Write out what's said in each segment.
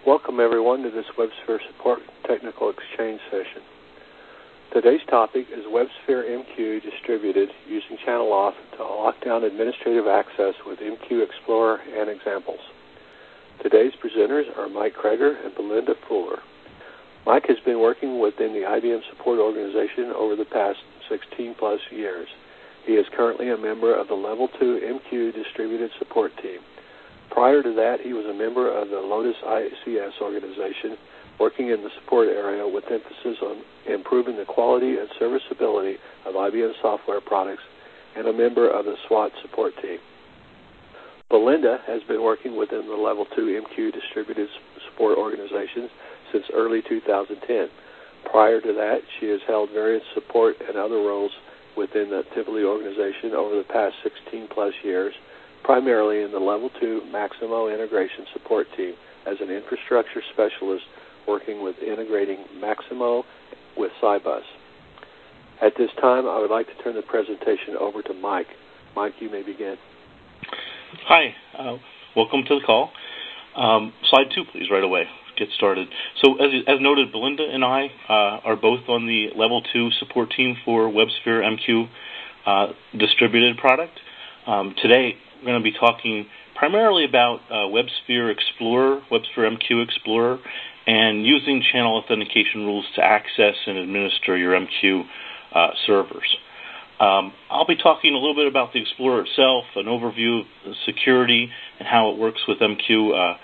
Welcome everyone to this WebSphere Support Technical Exchange session. Today's topic is WebSphere MQ distributed using channel auth to lock down administrative access with MQ Explorer and examples. Today's presenters are Mike Kreger and Belinda Fuller. Mike has been working within the IBM support organization over the past 16 plus years. He is currently a member of the Level 2 MQ distributed support team. Prior to that, he was a member of the Lotus ICS organization, working in the support area with emphasis on improving the quality and serviceability of IBM software products, and a member of the SWAT support team. Belinda has been working within the Level 2 MQ distributed support organization since early 2010. Prior to that, she has held various support and other roles within the Tivoli organization over the past 16 plus years, primarily in the Level 2 Maximo Integration Support Team as an infrastructure specialist working with integrating Maximo with Sybus. At this time, I would like to turn the presentation over to Mike. Mike, you may begin. Hi, welcome to the call. Slide 2, please, right away. Get started. So as noted, Belinda and I are both on the Level 2 support team for WebSphere MQ distributed product. Today, we're going to be talking primarily about WebSphere Explorer, WebSphere MQ Explorer, and using channel authentication rules to access and administer your MQ servers. I'll be talking a little bit about the Explorer itself, an overview of the security and how it works with MQ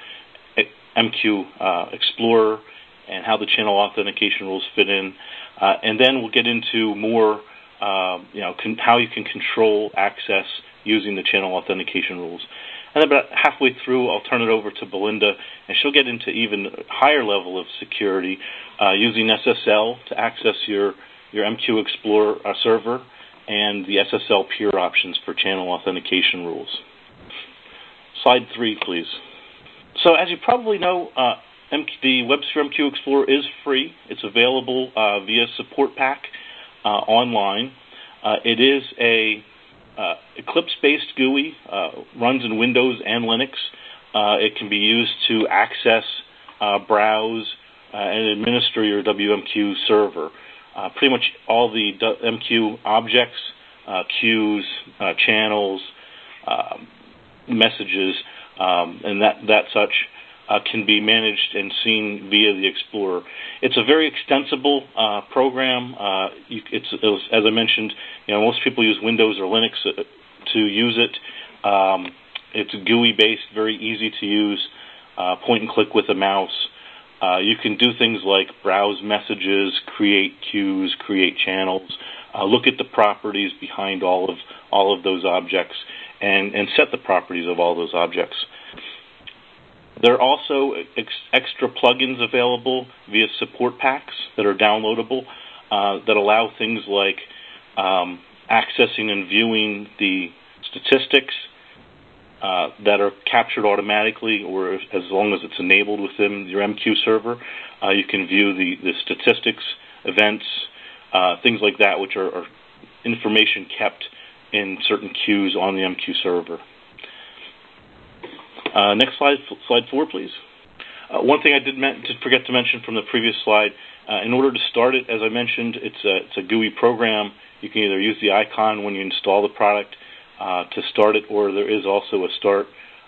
Explorer, and how the channel authentication rules fit in, and then we'll get into more, how you can control access using the channel authentication rules. And about halfway through, I'll turn it over to Belinda, and she'll get into even higher level of security using SSL to access your MQ Explorer server and the SSL peer options for channel authentication rules. Slide 3, please. So as you probably know, the WebSphere MQ Explorer is free. It's available via Support Pack online. It is a Eclipse-based GUI, runs in Windows and Linux. It can be used to access, browse, and administer your WMQ server. Pretty much all the MQ objects, queues, channels, messages, and that such can be managed and seen via the Explorer. It's a very extensible program. As I mentioned, most people use Windows or Linux to use it. It's GUI-based, very easy to use, point and click with a mouse. You can do things like browse messages, create queues, create channels, look at the properties behind all of those objects, and set the properties of all those objects. There are also extra plugins available via support packs that are downloadable that allow things like accessing and viewing the statistics that are captured automatically, or as long as it's enabled within your MQ server. You can view the statistics, events, things like that, which are information kept in certain queues on the MQ server. Next slide, slide 4, please. One thing I did forget to mention from the previous slide, in order to start it, as I mentioned, it's a GUI program. You can either use the icon when you install the product to start it, or there is also a start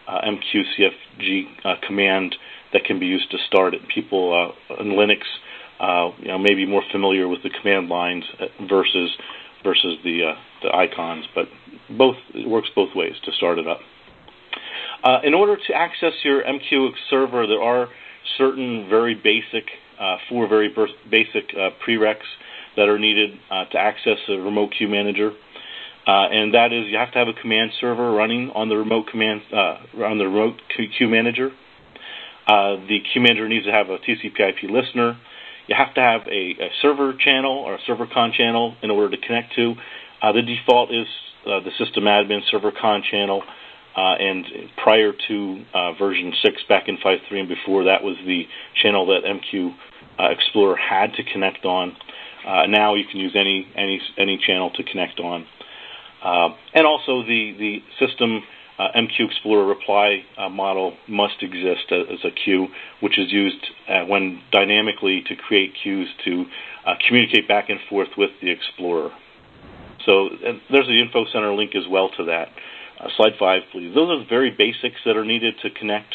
MQCFG command that can be used to start it. People in Linux may be more familiar with the command lines versus the icons, but it works both ways to start it up. In order to access your MQ server, there are certain four very basic prereqs that are needed to access a remote queue manager, and that is you have to have a command server running on the remote queue manager. The queue manager needs to have a TCP/IP listener. You have to have a server channel or a server con channel in order to connect to. The default is the system admin server con channel. And prior to version 6 back in 5.3 and before, that was the channel that MQ Explorer had to connect on. Now you can use any channel to connect on. And also the system MQ Explorer reply model must exist as a queue, which is used when dynamically to create queues to communicate back and forth with the Explorer. So there's the Info Center link as well to that. Slide 5, please. Those are the very basics that are needed to connect.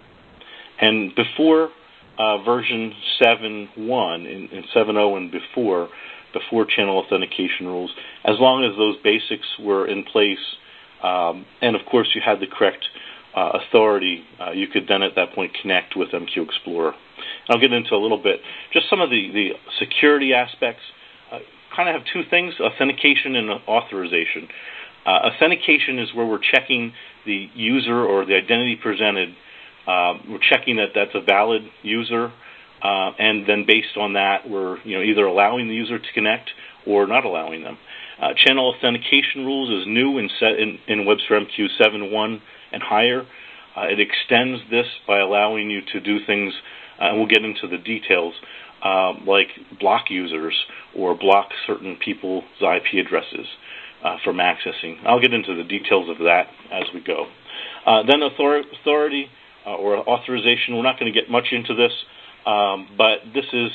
And before version 7.1, in 7.0 and before channel authentication rules, as long as those basics were in place, and of course you had the correct authority, you could then at that point connect with MQ Explorer. I'll get into a little bit just some of the security aspects. Kind of have two things: authentication and authorization. Authentication is where we're checking the user or the identity presented. We're checking that that's a valid user, and then based on that, we're either allowing the user to connect or not allowing them. Channel authentication rules is new in WebSphere MQ 7.1 and higher. It extends this by allowing you to do things, and we'll get into the details, like block users or block certain people's IP addresses from accessing. I'll get into the details of that as we go. Then authority or authorization. We're not going to get much into this, but this is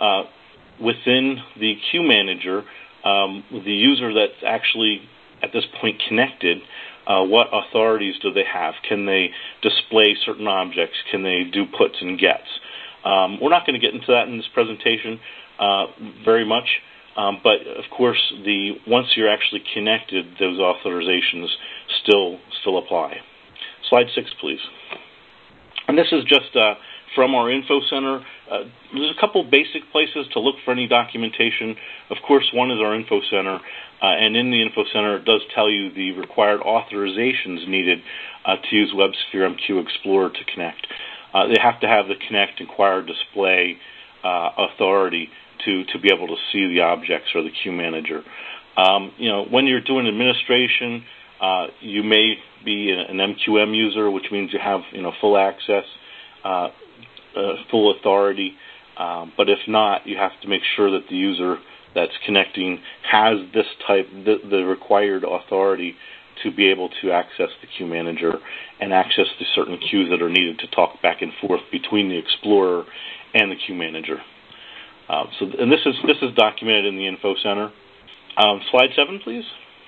within the queue manager, the user that's actually at this point connected. What authorities do they have? Can they display certain objects? Can they do puts and gets? We're not going to get into that in this presentation very much, but of course, once you're actually connected, those authorizations still apply. Slide 6, please. And this is just from our Info Center. There's a couple basic places to look for any documentation. Of course, one is our Info Center, and in the Info Center, it does tell you the required authorizations needed to use WebSphere MQ Explorer to connect. They have to have the connect, inquire, display authority to be able to see the objects or the queue manager. When you're doing administration, you may be an MQM user, which means you have full access, full authority. But if not, you have to make sure that the user that's connecting has this type, the required authority to be able to access the queue manager and access the certain queues that are needed to talk back and forth between the Explorer and the queue manager. And this is documented in the Info Center. Slide 7, please.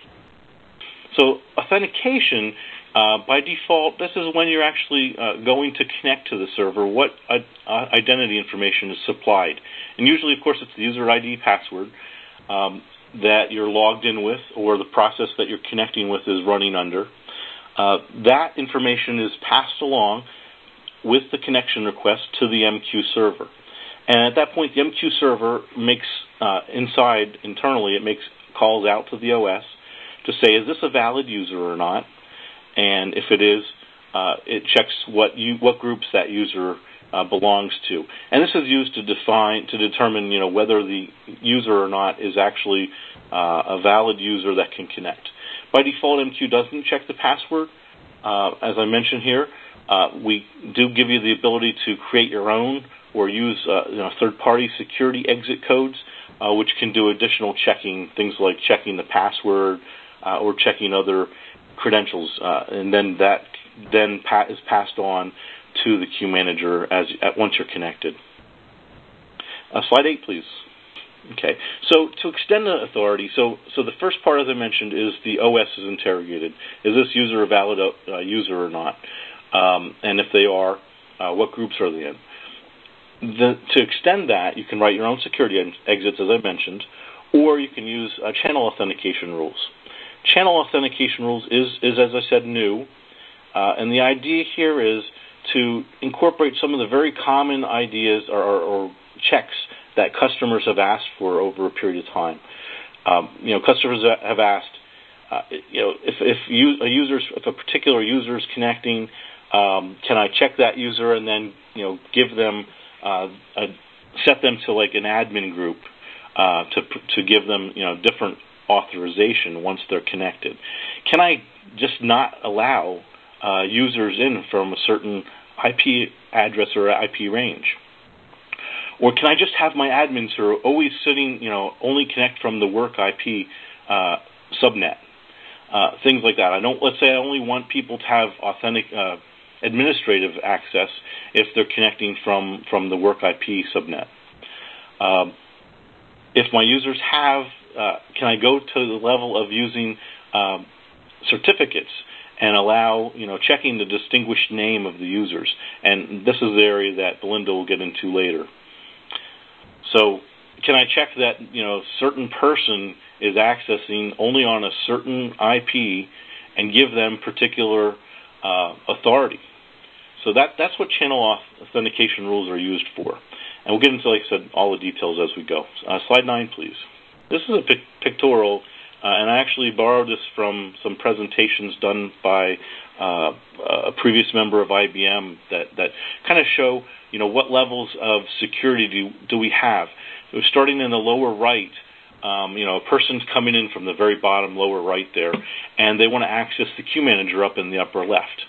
So authentication, by default, this is when you're actually going to connect to the server, what identity information is supplied. And usually, of course, it's the user ID password that you're logged in with, or the process that you're connecting with is running under. That information is passed along with the connection request to the MQ server. And at that point, the MQ server makes, internally, it makes calls out to the OS to say, is this a valid user or not? And if it is, it checks what groups that user belongs to. And this is used to determine, whether the user or not is actually a valid user that can connect. By default, MQ doesn't check the password. As I mentioned here, we do give you the ability to create your own or use third-party security exit codes, which can do additional checking, things like checking the password or checking other credentials, and then that is passed on to the queue manager once you're connected. Slide 8, please. Okay, so to extend the authority, so the first part, as I mentioned, is the OS is interrogated. Is this user a valid user or not? And if they are, what groups are they in? To extend that, you can write your own security exits, as I mentioned, or you can use channel authentication rules. Channel authentication rules is as I said, new, and the idea here is to incorporate some of the very common ideas or checks that customers have asked for over a period of time. Customers have asked, if a particular user is connecting, can I check that user and then give them set them to like an admin group to give them different authorization once they're connected? Can I just not allow users in from a certain IP address or IP range? Or can I just have my admins who are always sitting, only connect from the work IP subnet? things like that. Let's say I only want people to have authentic administrative access if they're connecting from the work IP subnet. If my users have, can I go to the level of using certificates and allow, checking the distinguished name of the users? And this is the area that Belinda will get into later. So can I check that, certain person is accessing only on a certain IP and give them particular authority? So that's what channel authentication rules are used for. And we'll get into, like I said, all the details as we go. Slide 9, please. This is a pictorial, and I actually borrowed this from some presentations done by a previous member of IBM that kind of show, what levels of security do we have. So starting in the lower right, a person's coming in from the very bottom lower right there, and they want to access the queue manager up in the upper left.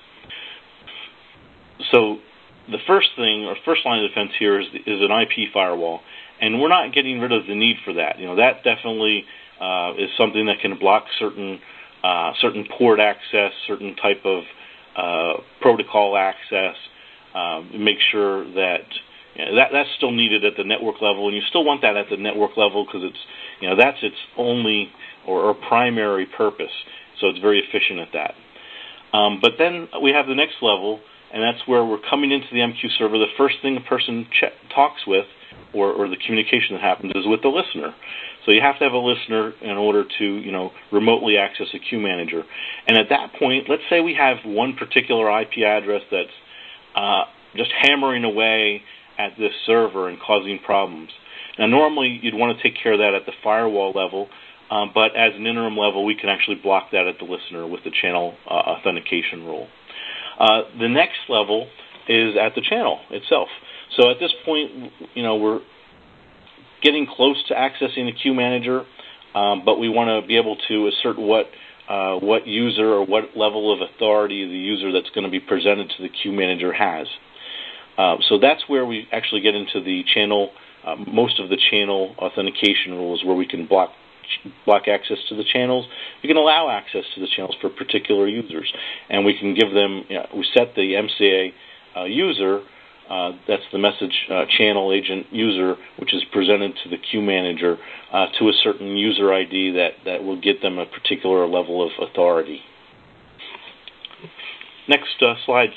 So the first line of defense here is an IP firewall, and we're not getting rid of the need for that. That definitely is something that can block certain port access, certain type of protocol access. Make sure that that's still needed at the network level, and you still want that at the network level because it's that's its only or primary purpose. So it's very efficient at that. But then we have the next level, and that's where we're coming into the MQ server. The first thing a person talks with, or the communication that happens, is with the listener. So you have to have a listener in order to, remotely access a queue manager. And at that point, let's say we have one particular IP address that's just hammering away at this server and causing problems. Now, normally you'd want to take care of that at the firewall level, but as an interim level, we can actually block that at the listener with the channel authentication rule. The next level is at the channel itself. So at this point, we're getting close to accessing the queue manager, but we want to be able to assert what user or what level of authority the user that's going to be presented to the queue manager has. So that's where we actually get into the channel, most of the channel authentication rules, where we can block access to the channels. We can allow access to the channels for particular users, and we can give them, we set the MCA user, that's the message channel agent user, which is presented to the queue manager, to a certain user ID that will get them a particular level of authority. Next slide.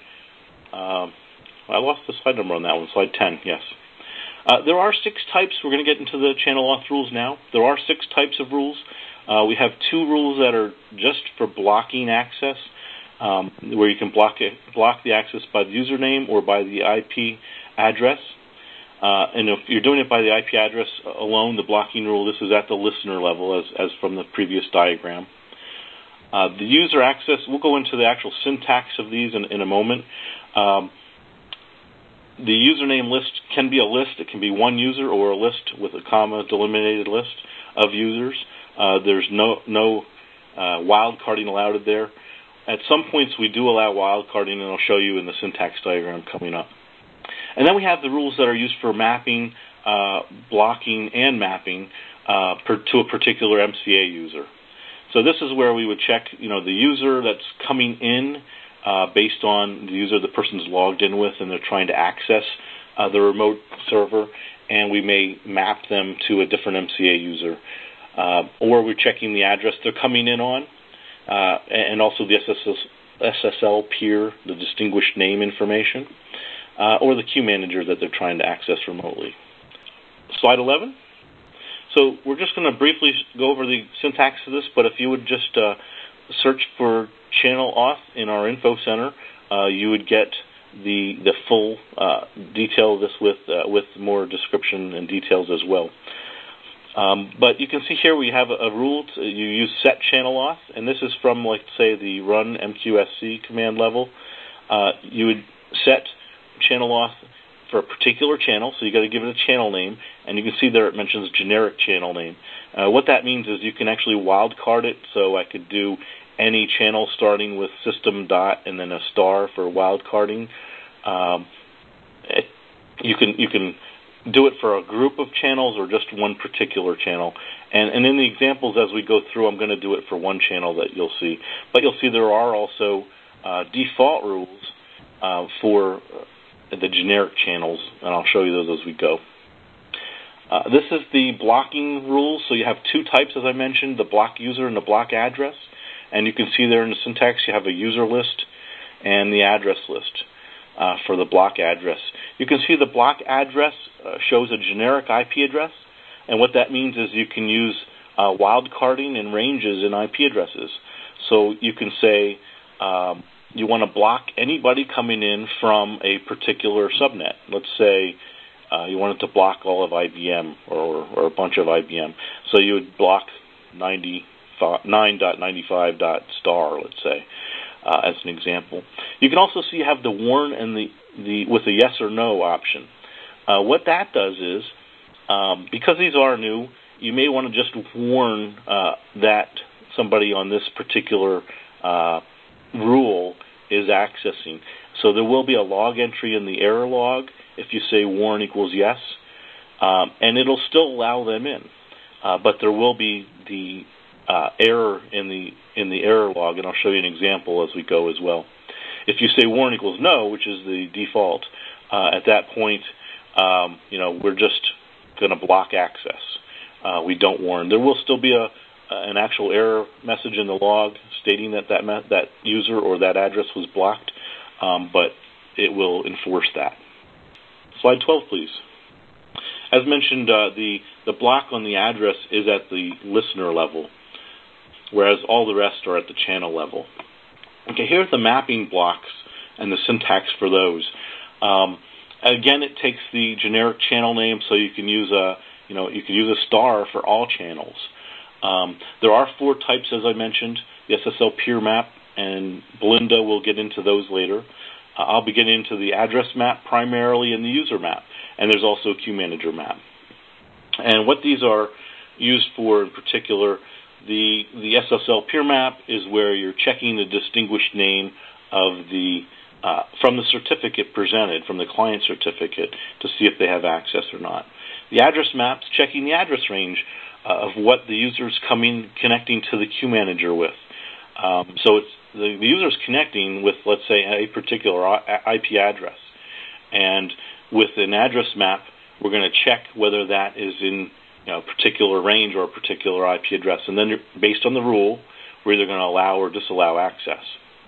I lost the slide number on that one. Slide 10, yes. There are 6 types. We're going to get into the channel auth rules now. There are 6 types of rules. We have 2 rules that are just for blocking access, where you can block the access by the username or by the IP address. And if you're doing it by the IP address alone, the blocking rule, this is at the listener level, as from the previous diagram. The user access, we'll go into the actual syntax of these in a moment. The username list can be a list. It can be one user or a list with a comma delimited list of users. There's no wildcarding allowed there. At some points we do allow wildcarding, and I'll show you in the syntax diagram coming up. And then we have the rules that are used for mapping, blocking, and mapping to a particular MCA user. So this is where we would check, the user that's coming in based on the user the person's logged in with, and they're trying to access the remote server, and we may map them to a different MCA user. Or we're checking the address they're coming in on, and also the SSL peer, the distinguished name information, or the queue manager that they're trying to access remotely. Slide 11. So we're just going to briefly go over the syntax of this, but if you would just search for channel auth in our info center, you would get the full detail of this with more description and details as well. But you can see here we have a rule. You use set channel auth, and this is from, like, say, the run MQSC command level. You would set channel auth for a particular channel, so you got to give it a channel name, and you can see there it mentions generic channel name. What that means is you can actually wildcard it, so I could do any channel starting with system dot and then a star for wildcarding. You can do it for a group of channels or just one particular channel. And in the examples as we go through, I'm going to do it for one channel that you'll see. But you'll see there are also default rules for the generic channels, and I'll show you those as we go. This is the blocking rules. So you have two types, as I mentioned, the block user and the block address. And you can see there in the syntax you have a user list and the address list for the block address. You can see the block address shows a generic IP address. And what that means is you can use wildcarding and ranges in IP addresses. So you can say you want to block anybody coming in from a particular subnet. Let's say you wanted to block all of IBM or a bunch of IBM. So you would block 9.95.star, let's say, as an example. You can also see you have the warn and the with a yes or no option. What that does is, because these are new, you may want to just warn that somebody on this particular rule is accessing. So there will be a log entry in the error log if you say warn equals yes, and it'll still allow them in. But there will be the error in the error log, and I'll show you an example as we go as well. If you say warn equals no, which is the default, at that point, we're just going to block access. We don't warn. There will still be an actual error message in the log stating that user or that address was blocked, but it will enforce that. Slide 12, please. As mentioned, the block on the address is at the listener level, whereas all the rest are at the channel level. Okay, here's the mapping blocks and the syntax for those. Again, it takes the generic channel name, so you can use a star for all channels. There are 4 types, as I mentioned: the SSL peer map, and Belinda will get into those later. I'll be getting into the address map primarily and the user map, and there's also a queue manager map. And what these are used for in particular, the SSL peer map is where you're checking the distinguished name of from the certificate presented, from the client certificate, to see if they have access or not. The address map's checking the address range of what the user's connecting to the queue manager with. So it's the user's connecting with, let's say, a particular IP address. And with an address map, we're going to check whether that is in a particular range or a particular IP address. And then, based on the rule, we're either going to allow or disallow access.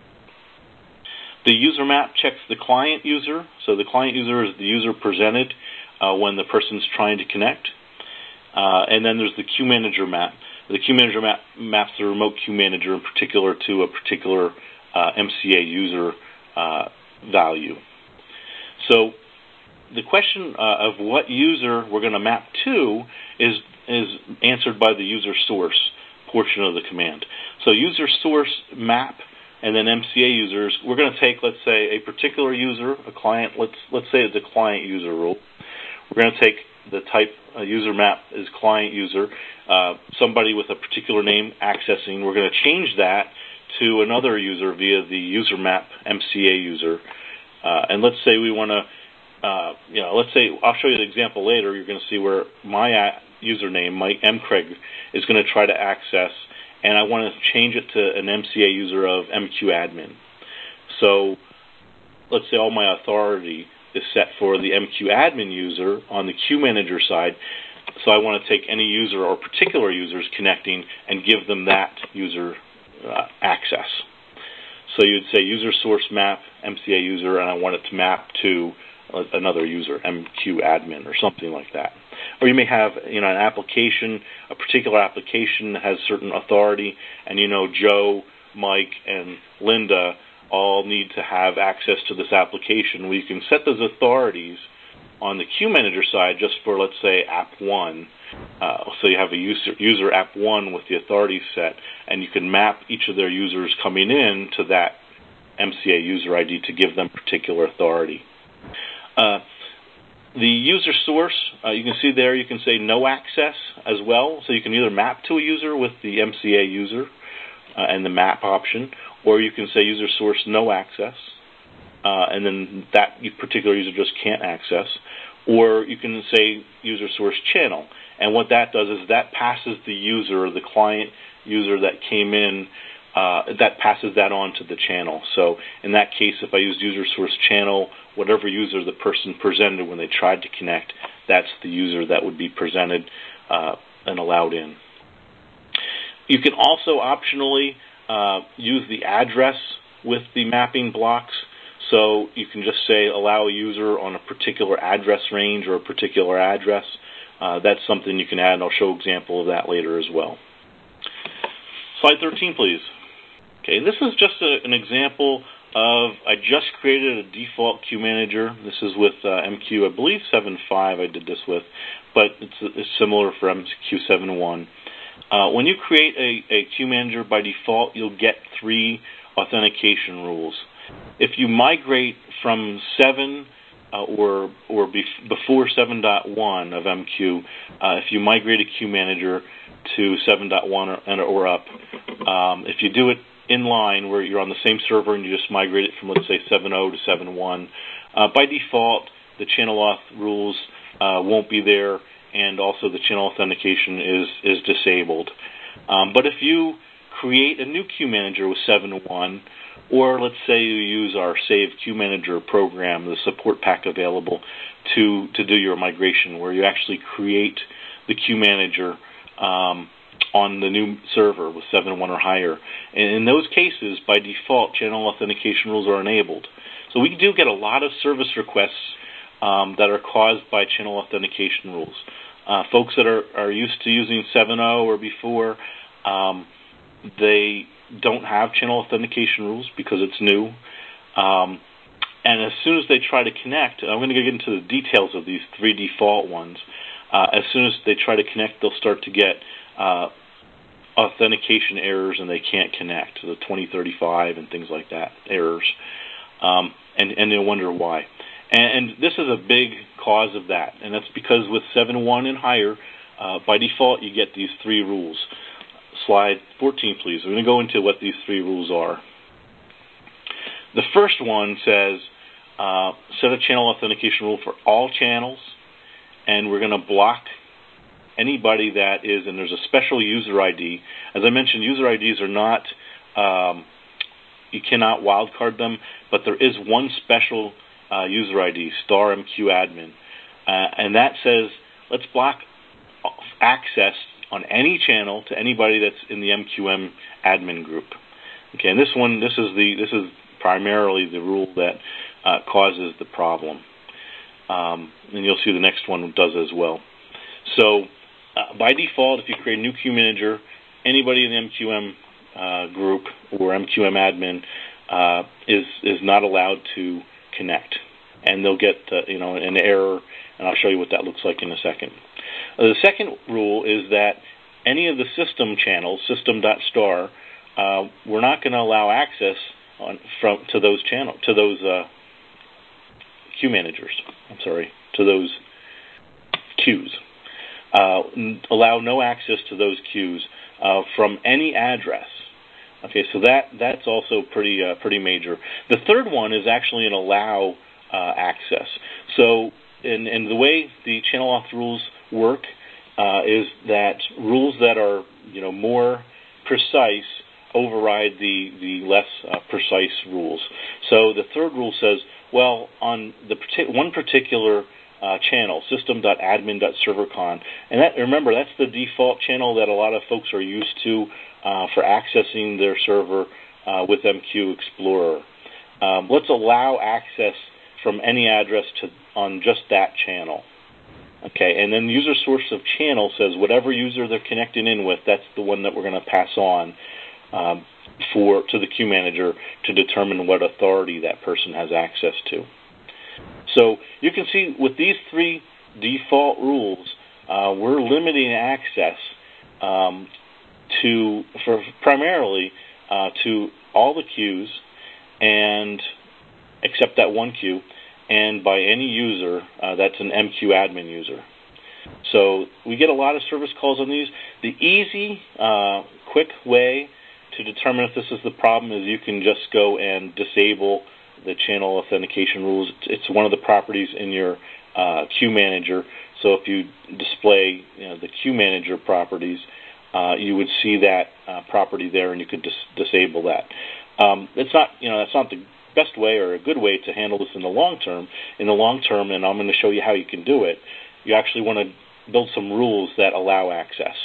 The user map checks the client user. So the client user is the user presented when the person's trying to connect. And then there's the queue manager map. The queue manager map maps the remote queue manager in particular to a particular MCA user value. So the question of what user we're going to map to is answered by the user source portion of the command. So user source map and then MCA users, we're going to take, let's say, a particular user, a client, let's say it's a client user rule. We're going to take the type user map is client user, somebody with a particular name accessing. We're going to change that to another user via the user map MCA user. And let's say we want to, let's say, I'll show you the example later. You're going to see where my username, Mike M. Craig, is going to try to access, and I want to change it to an MCA user of MQAdmin. So let's say all my authority is set for the MQAdmin user on the queue manager side. So I want to take any user or particular users connecting and give them that user access. So you'd say user source map MCA user, and I want it to map to another user, MQAdmin or something like that. Or you may have an application, a particular application that has certain authority, and Joe, Mike, and Linda all need to have access to this application. We can set those authorities on the queue manager side just for, let's say, app 1. So you have a user app 1 with the authority set, and you can map each of their users coming in to that MCA user ID to give them particular authority. The user source, you can see there, you can say no access as well. So you can either map to a user with the MCA user and the map option, or you can say user source no access, and then that particular user just can't access. or you can say user source channel. And what that does is that passes the user, the client user that came in, that passes that on to the channel. So in that case, if I used user source channel, whatever user the person presented when they tried to connect, that's the user that would be presented and allowed in. You can also optionally use the address with the mapping blocks. So you can just say allow a user on a particular address range or a particular address. That's something you can add, and I'll show an example of that later as well. Slide 13, please. Okay, this is just an example of, I just created a default queue manager. This is with MQ, I believe 7.5 I did this with, but it's similar for MQ 7.1. When you create a queue manager, by default, you'll get 3 authentication rules. If you migrate from 7 or before 7.1 of MQ, if you migrate a queue manager to 7.1 or up, if you do it in line where you're on the same server and you just migrate it from, let's say, 7.0 to 7.1, by default, the channel auth rules won't be there, and also the channel authentication is disabled. But if you create a new queue manager with 7.1, or let's say you use our Save Queue Manager program, the support pack available to do your migration, where you actually create the queue manager on the new server with 7.1 or higher. And in those cases, by default, channel authentication rules are enabled. So we do get a lot of service requests that are caused by channel authentication rules. Folks that are used to using 7.0 or before, they don't have channel authentication rules because it's new. And as soon as they try to connect, I'm going to get into the details of these 3 default ones. As soon as they try to connect, they'll start to get authentication errors and they can't connect, the 2035 and things like that, errors. And they'll wonder why. And this is a big cause of that, and that's because with 7.1 and higher, by default, you get these 3 rules. Slide 14, please. We're going to go into what these 3 rules are. The first one says, set a channel authentication rule for all channels, and we're going to block anybody that is, and there's a special user ID. As I mentioned, user IDs are not, you cannot wildcard them, but there is one special user ID, star MQ admin, and that says, let's block access on any channel to anybody that's in the MQM admin group. Okay, and this is primarily the rule that causes the problem. And you'll see the next one does as well. So by default, if you create a new queue manager, anybody in the MQM group or MQM admin is not allowed to connect, and they'll get an error, and I'll show you what that looks like in a second. The second rule is that any of the system channels, system.star, we're not going to allow access to those queue managers. To those queues. Allow no access to those queues from any address. Okay, so that's also pretty major. The third one is actually an allow access. So, in the way the channel auth rules work is that rules that are more precise override the less precise rules. So the third rule says, well, on the one particular channel, system.admin.servercon, and remember, that's the default channel that a lot of folks are used to for accessing their server with MQ Explorer. Let's allow access from any address on just that channel. Okay, and then user source of channel says whatever user they're connecting in with, that's the one that we're going to pass on to the queue manager to determine what authority that person has access to. So you can see with these 3 default rules, we're limiting access primarily to all the queues, and except that one queue, and by any user that's an MQ admin user. So we get a lot of service calls on these. The easy, quick way to determine if this is the problem is you can just go and disable the channel authentication rules. It's one of the properties in your Queue Manager. So if you display the Queue Manager properties, you would see that property there, and you could disable that. It's not, that's not the best way or a good way to handle this in the long term. In the long term, and I'm going to show you how you can do it, you actually want to build some rules that allow access.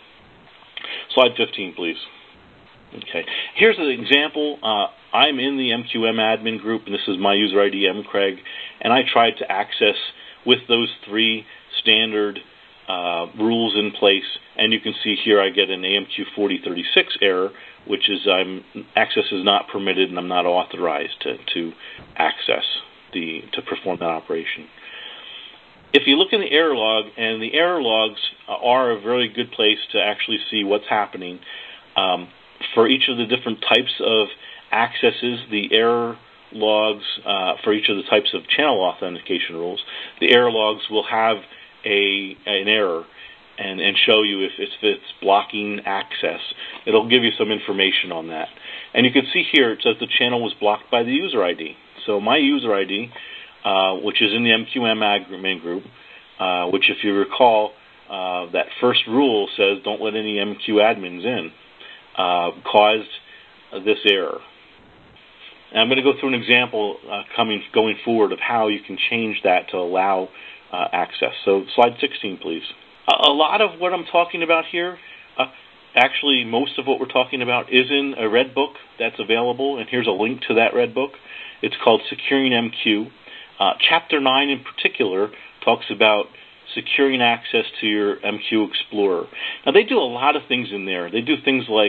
Slide 15, please. Okay. Here's an example. I'm in the MQM admin group, and this is my user ID, mcraig, and I tried to access with those 3 standard rules in place, and you can see here I get an AMQ 4036 error, which is access is not permitted and I'm not authorized to access to perform that operation. If you look in the error log, and the error logs are a very good place to actually see what's happening. For each of the different types of accesses, the error logs for each of the types of channel authentication rules, the error logs will have an error and show you if it's blocking access. It'll give you some information on that. And you can see here it says the channel was blocked by the user ID. So my user ID, which is in the MQM admin group, which if you recall, that first rule says don't let any MQ admins in, caused this error. And I'm going to go through an example going forward of how you can change that to allow access. So slide 16, please. A lot of what I'm talking about here, actually most of what we're talking about is in a red book that's available, and here's a link to that red book. It's called Securing MQ. Chapter 9 in particular talks about securing access to your MQ Explorer. Now they do a lot of things in there. They do things like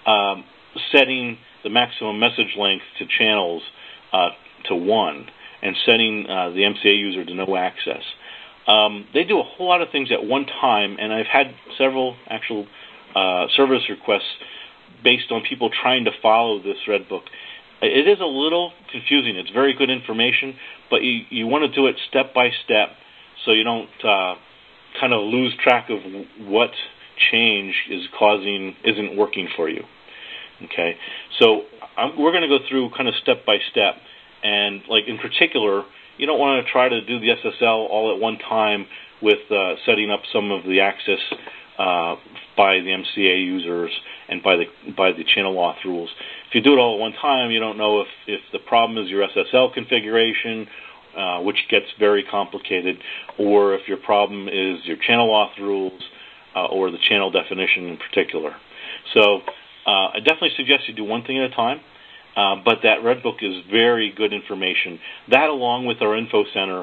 setting the maximum message length to channels to 1 and setting the MCA user to no access. They do a whole lot of things at one time, and I've had several actual service requests based on people trying to follow this red book. It is a little confusing. It's very good information, but you want to do it step by step so you don't kind of lose track of what change isn't working for you. Okay, so we're going to go through kind of step by step, and like in particular, you don't want to try to do the SSL all at one time with setting up some of the access by the MCA users and by the channel auth rules. If you do it all at one time, you don't know if the problem is your SSL configuration, which gets very complicated, or if your problem is your channel auth rules or the channel definition in particular. So I definitely suggest you do one thing at a time, but that red book is very good information. That, along with our info center,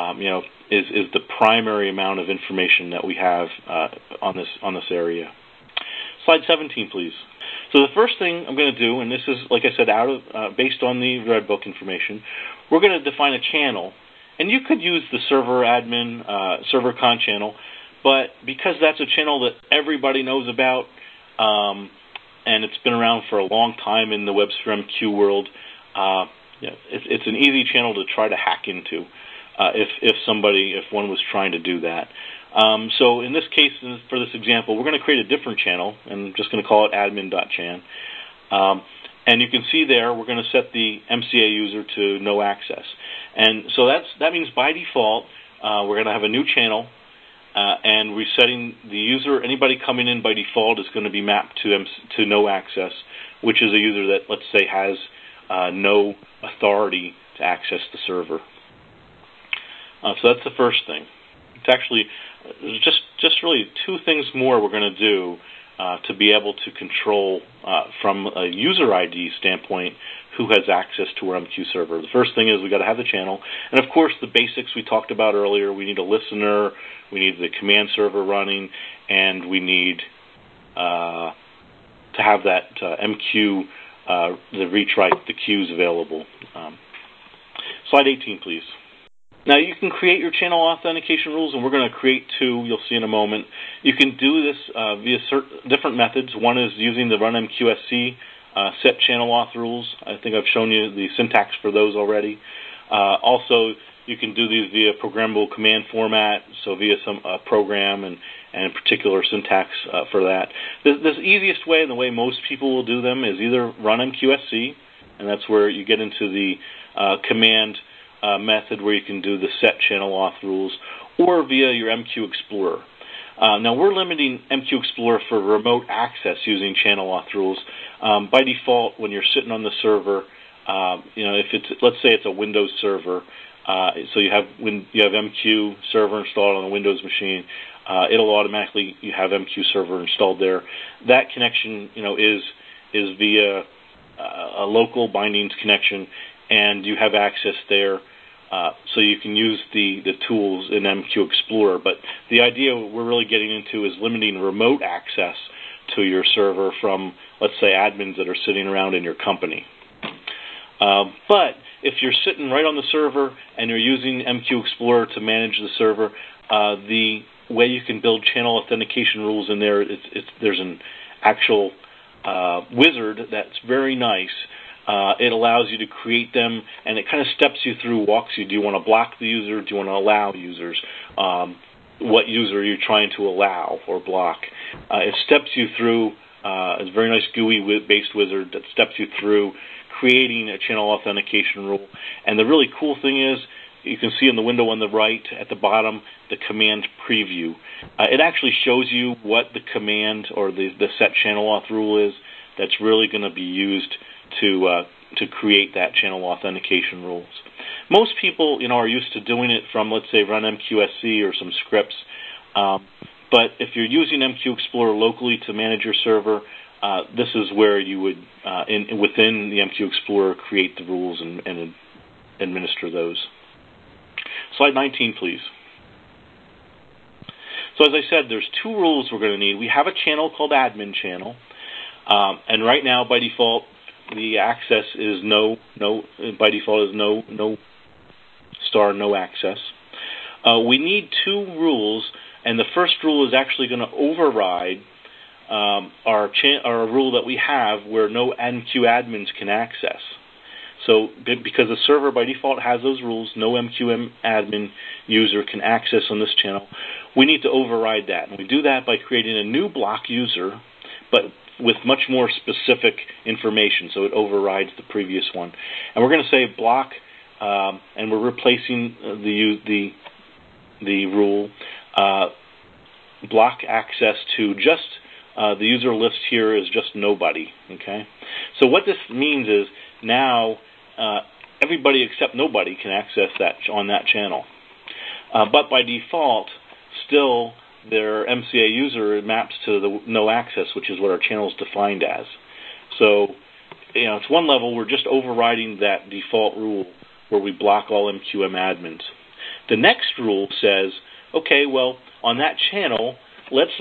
is the primary amount of information that we have on this area. Slide 17, please. So the first thing I'm going to do, and this is, like I said, based on the red book information, we're going to define a channel. And you could use the server admin, server con channel, but because that's a channel that everybody knows about, and it's been around for a long time in the WebSphere MQ world, it's an easy channel to try to hack into if one was trying to do that. So in this case, for this example, we're going to create a different channel, and I'm just going to call it admin.chan. And you can see there we're going to set the MCA user to no access. And so that means by default we're going to have a new channel, and we're setting the user, anybody coming in by default is going to be mapped to no access, which is a user that, let's say, has no authority to access the server. So that's the first thing. It's actually just really two things more we're going to do to be able to control from a user ID standpoint who has access to our MQ server. The first thing is we've got to have the channel, and of course the basics we talked about earlier. We need a listener, we need the command server running, and we need to have that MQ, the reach write, the queues available. Slide 18, please. Now you can create your channel authentication rules, and we're going to create two. You'll see in a moment. You can do this via different methods. One is using the run MQSC set channel auth rules. I think I've shown you the syntax for those already. Also, you can do these via programmable command format, so via some program and particular syntax for that. The easiest way, and the way most people will do them, is either run MQSC, and that's where you get into the command method where you can do the set channel auth rules, or via your MQ Explorer. Now, we're limiting MQ Explorer for remote access using channel auth rules. By default, when you're sitting on the server, if let's say it's a Windows server, so you have MQ server installed on a Windows machine, it'll automatically you have MQ server installed there. That connection, is via a local bindings connection, and you have access there. So you can use the tools in MQ Explorer. But the idea we're really getting into is limiting remote access to your server from, let's say, admins that are sitting around in your company. But if you're sitting right on the server and you're using MQ Explorer to manage the server, the way you can build channel authentication rules in there, there's an actual wizard that's very nice. It allows you to create them, and it kind of steps you through, walks you. Do you want to block the user? Do you want to allow users? What user are you trying to allow or block? It steps you through. It's a very nice GUI-based wizard that steps you through creating a channel authentication rule. And the really cool thing is, you can see in the window on the right at the bottom the command preview. It actually shows you what the command or the set channel auth rule is that's really going to be used to create that channel authentication rules. Most people, are used to doing it from, let's say, run MQSC or some scripts. But if you're using MQ Explorer locally to manage your server, this is where you would, within the MQ Explorer, create the rules and administer those. Slide 19, please. So as I said, there's two rules we're going to need. We have a channel called admin channel, and right now, by default, the access is no no access. We need two rules, and the first rule is actually going to override our rule that we have where no MQ admins can access. So because the server by default has those rules, no MQ admin user can access on this channel, we need to override that. And we do that by creating a new block user, but with much more specific information, so it overrides the previous one. And we're going to say block, and we're replacing the rule block access to just the user list here is just nobody. Okay, so what this means is now everybody except nobody can access that on that channel, but by default, still their MCA user maps to the no access, which is what our channel is defined as. So, it's one level, we're just overriding that default rule where we block all MQM admins. The next rule says, okay, well, on that channel, let's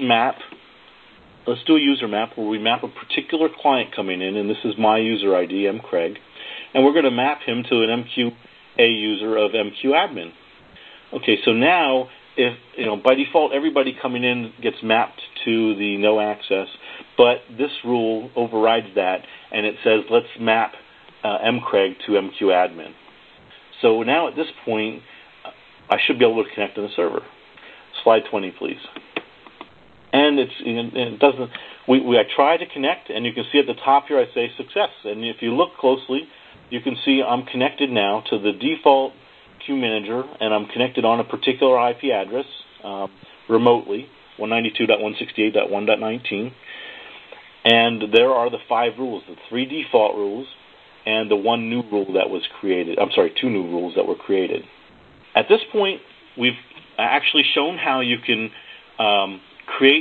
do a user map where we map a particular client coming in, and this is my user ID, mcraig, and we're going to map him to an MQA user of MQ admin. Okay, so now, if by default everybody coming in gets mapped to the no access, but this rule overrides that, and it says let's map mcraig to MQ admin. So now at this point, I should be able to connect to the server. Slide 20, please. And it doesn't. I try to connect, and you can see at the top here I say success. And if you look closely, you can see I'm connected now to the default queue manager, and I'm connected on a particular IP address remotely, 192.168.1.19. And there are the 5 rules, the 3 default rules, and the 1 new rule that was created. I'm sorry, 2 new rules that were created. At this point, we've actually shown how you can create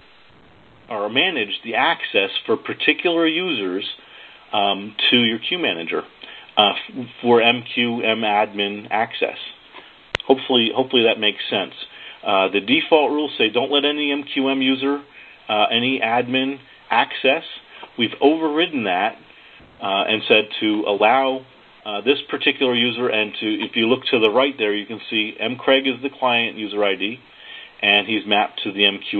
or manage the access for particular users to your queue manager for MQM admin access. Hopefully that makes sense. The default rules say don't let any MQM user, any admin access. We've overridden that and said to allow this particular user, and if you look to the right there, you can see mcraig is the client user ID, and he's mapped to the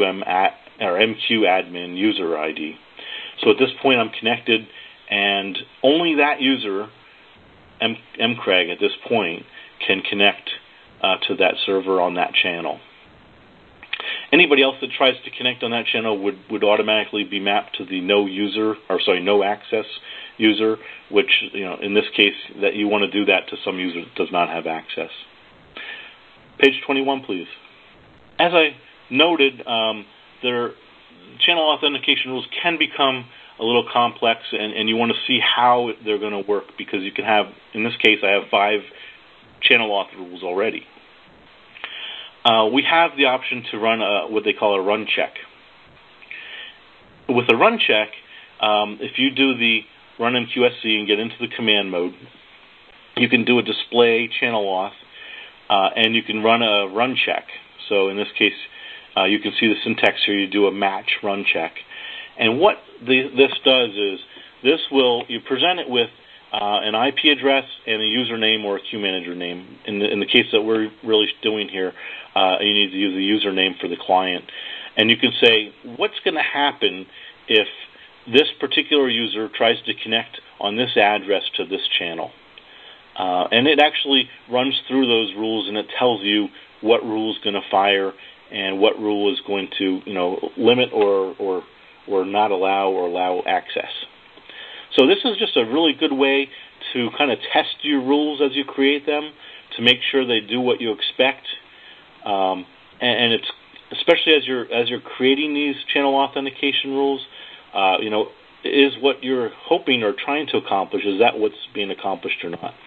MQ admin user ID. So at this point, I'm connected, and only that user, mcraig, at this point, can connect to that server on that channel. Anybody else that tries to connect on that channel would automatically be mapped to the no access user, which, in this case, that you want to do that to some user that does not have access. Page 21, please. As I noted, their channel authentication rules can become a little complex, and you want to see how they're going to work, because you can have, in this case, I have 5 channel auth rules already. We have the option to run what they call a run check. With a run check, if you do the run MQSC and get into the command mode, you can do a display channel auth, and you can run a run check. So in this case, you can see the syntax here. You do a match run check. And what this does is you present it with an IP address and a username or a queue manager name. In the case that we're really doing here, you need to use the username for the client. And you can say, what's going to happen if this particular user tries to connect on this address to this channel? And it actually runs through those rules, and it tells you what rule is going to fire and what rule is going to limit or not allow or allow access. So this is just a really good way to kind of test your rules as you create them to make sure they do what you expect. And it's especially as you're creating these channel authentication rules, is what you're hoping or trying to accomplish, is that what's being accomplished or not?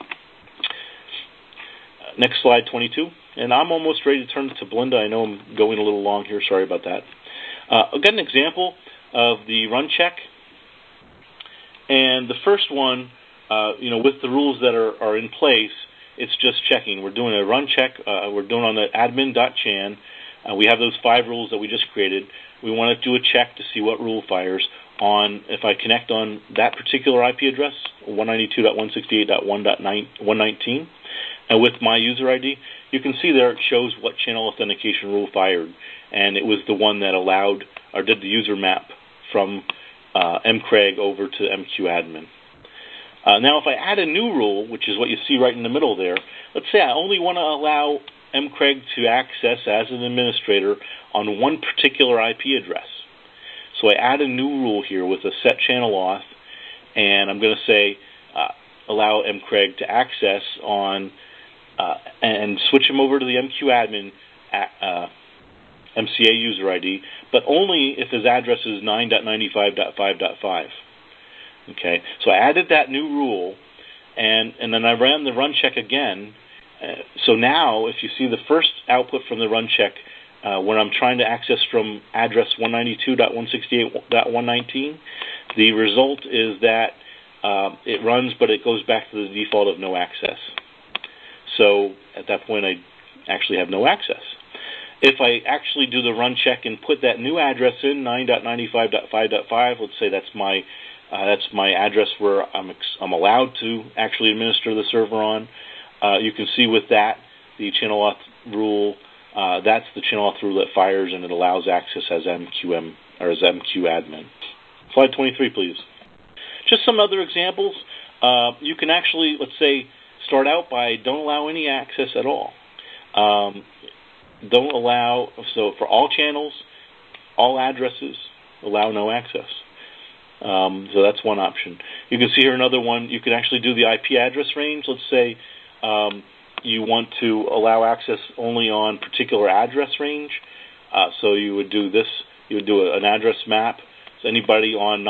Next slide, 22. And I'm almost ready to turn it to Belinda. I know I'm going a little long here. Sorry about that. I've got an example of the run check. And the first one, with the rules that are in place, it's just checking. We're doing a run check. We're doing on the admin.chan. We have those 5 rules that we just created. We want to do a check to see what rule fires on, if I connect on that particular IP address, 192.168.1.119, and with my user ID, you can see there it shows what channel authentication rule fired. And it was the one that allowed or did the user map from mcraig over to mqadmin. Now, if I add a new rule, which is what you see right in the middle there, let's say I only want to allow mcraig to access as an administrator on one particular IP address. So I add a new rule here with a set channel auth, and I'm going to say allow mcraig to access on and switch him over to the mqadmin MCA user ID, but only if his address is 9.95.5.5. Okay, so I added that new rule, and then I ran the run check again. So now, if you see the first output from the run check, when I'm trying to access from address 192.168.119, the result is that it runs, but it goes back to the default of no access. So at that point, I actually have no access. If I actually do the run check and put that new address in, 9.95.5.5, let's say that's my address where I'm allowed to actually administer the server on. You can see with that the channel auth rule. That's the channel auth rule that fires, and it allows access as MQM or as MQadmin. Slide 23, please. Just some other examples. You can actually, let's say, start out by don't allow any access at all. Don't allow, so for all channels, all addresses, allow no access. So that's one option. You can see here another one. You can actually do the IP address range. Let's say you want to allow access only on particular address range. So you would do this. You would do an address map. So anybody on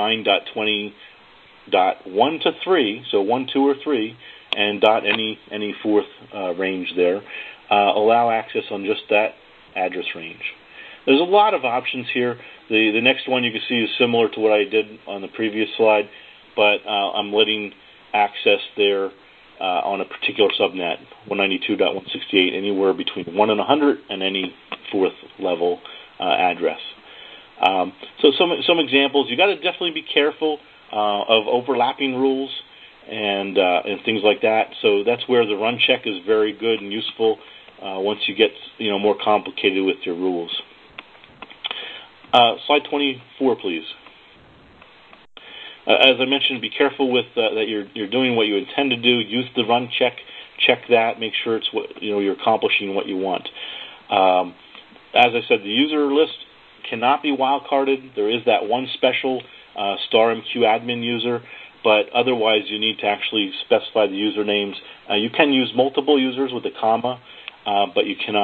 9.20.1 to 3, so 1, 2, or 3, and dot any fourth range there. Allow access on just that address range. There's a lot of options here. The next one you can see is similar to what I did on the previous slide, but I'm letting access there on a particular subnet, 192.168, anywhere between 1 and 100 and any fourth level address. So some examples. You got to definitely be careful of overlapping rules and things like that. So that's where the run check is very good and useful once you get more complicated with your rules. Slide 24, please. As I mentioned, be careful with that you're doing what you intend to do. Use the run check. Check that. Make sure it's what you're accomplishing what you want. as I said, the user list cannot be wildcarded. There is that one special star MQ admin user, but otherwise you need to actually specify the usernames. You can use multiple users with a comma, but you can't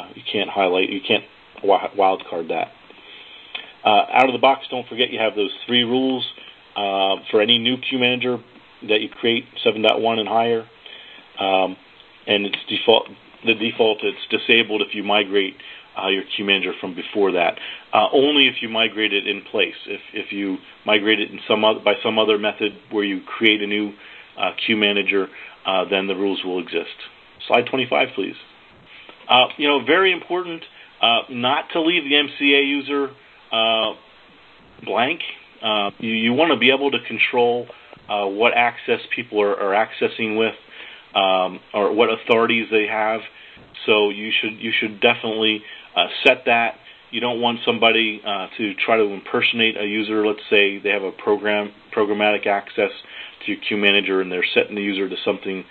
wildcard that. Out of the box, don't forget you have those 3 rules for any new queue manager that you create, 7.1 and higher. And it's the default, it's disabled if you migrate your queue manager from before that. Only if you migrate it in place. If you migrate it by some other method where you create a new queue manager, then the rules will exist. Slide 25, please. Very important not to leave the MCA user blank. You want to be able to control what access people are accessing with, or what authorities they have. So you should definitely set that. You don't want somebody to try to impersonate a user. Let's say they have a programmatic access to your queue manager, and they're setting the user to something,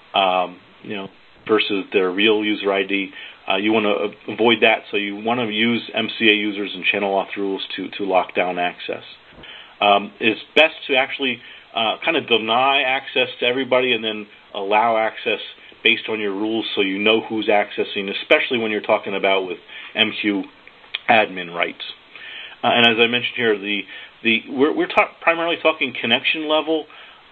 versus their real user ID. You want to avoid that, so you want to use MCA users and channel auth rules to lock down access. It's best to actually kind of deny access to everybody and then allow access based on your rules, so you know who's accessing, especially when you're talking about with MQ admin rights. And as I mentioned here, we're primarily talking connection level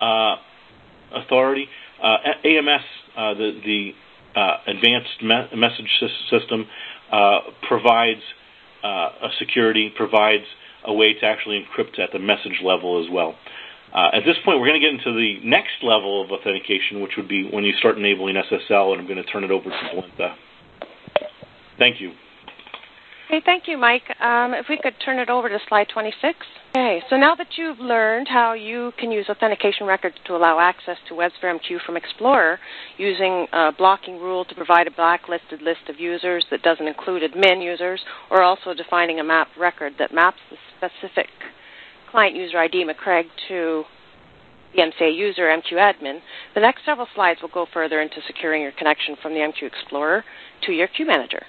authority. AMS, the advanced message system, provides a security, provides a way to actually encrypt at the message level as well. At this point, we're going to get into the next level of authentication, which would be when you start enabling SSL, and I'm going to turn it over to Belinda. Thank you. Okay, thank you, Mike. If we could turn it over to slide 26. Okay, so now that you've learned how you can use authentication records to allow access to WebSphere MQ from Explorer using a blocking rule to provide a blacklisted list of users that doesn't include admin users, or also defining a mapped record that maps the specific client user ID McCraig to the MCA user MQ admin, the next several slides will go further into securing your connection from the MQ Explorer to your queue manager.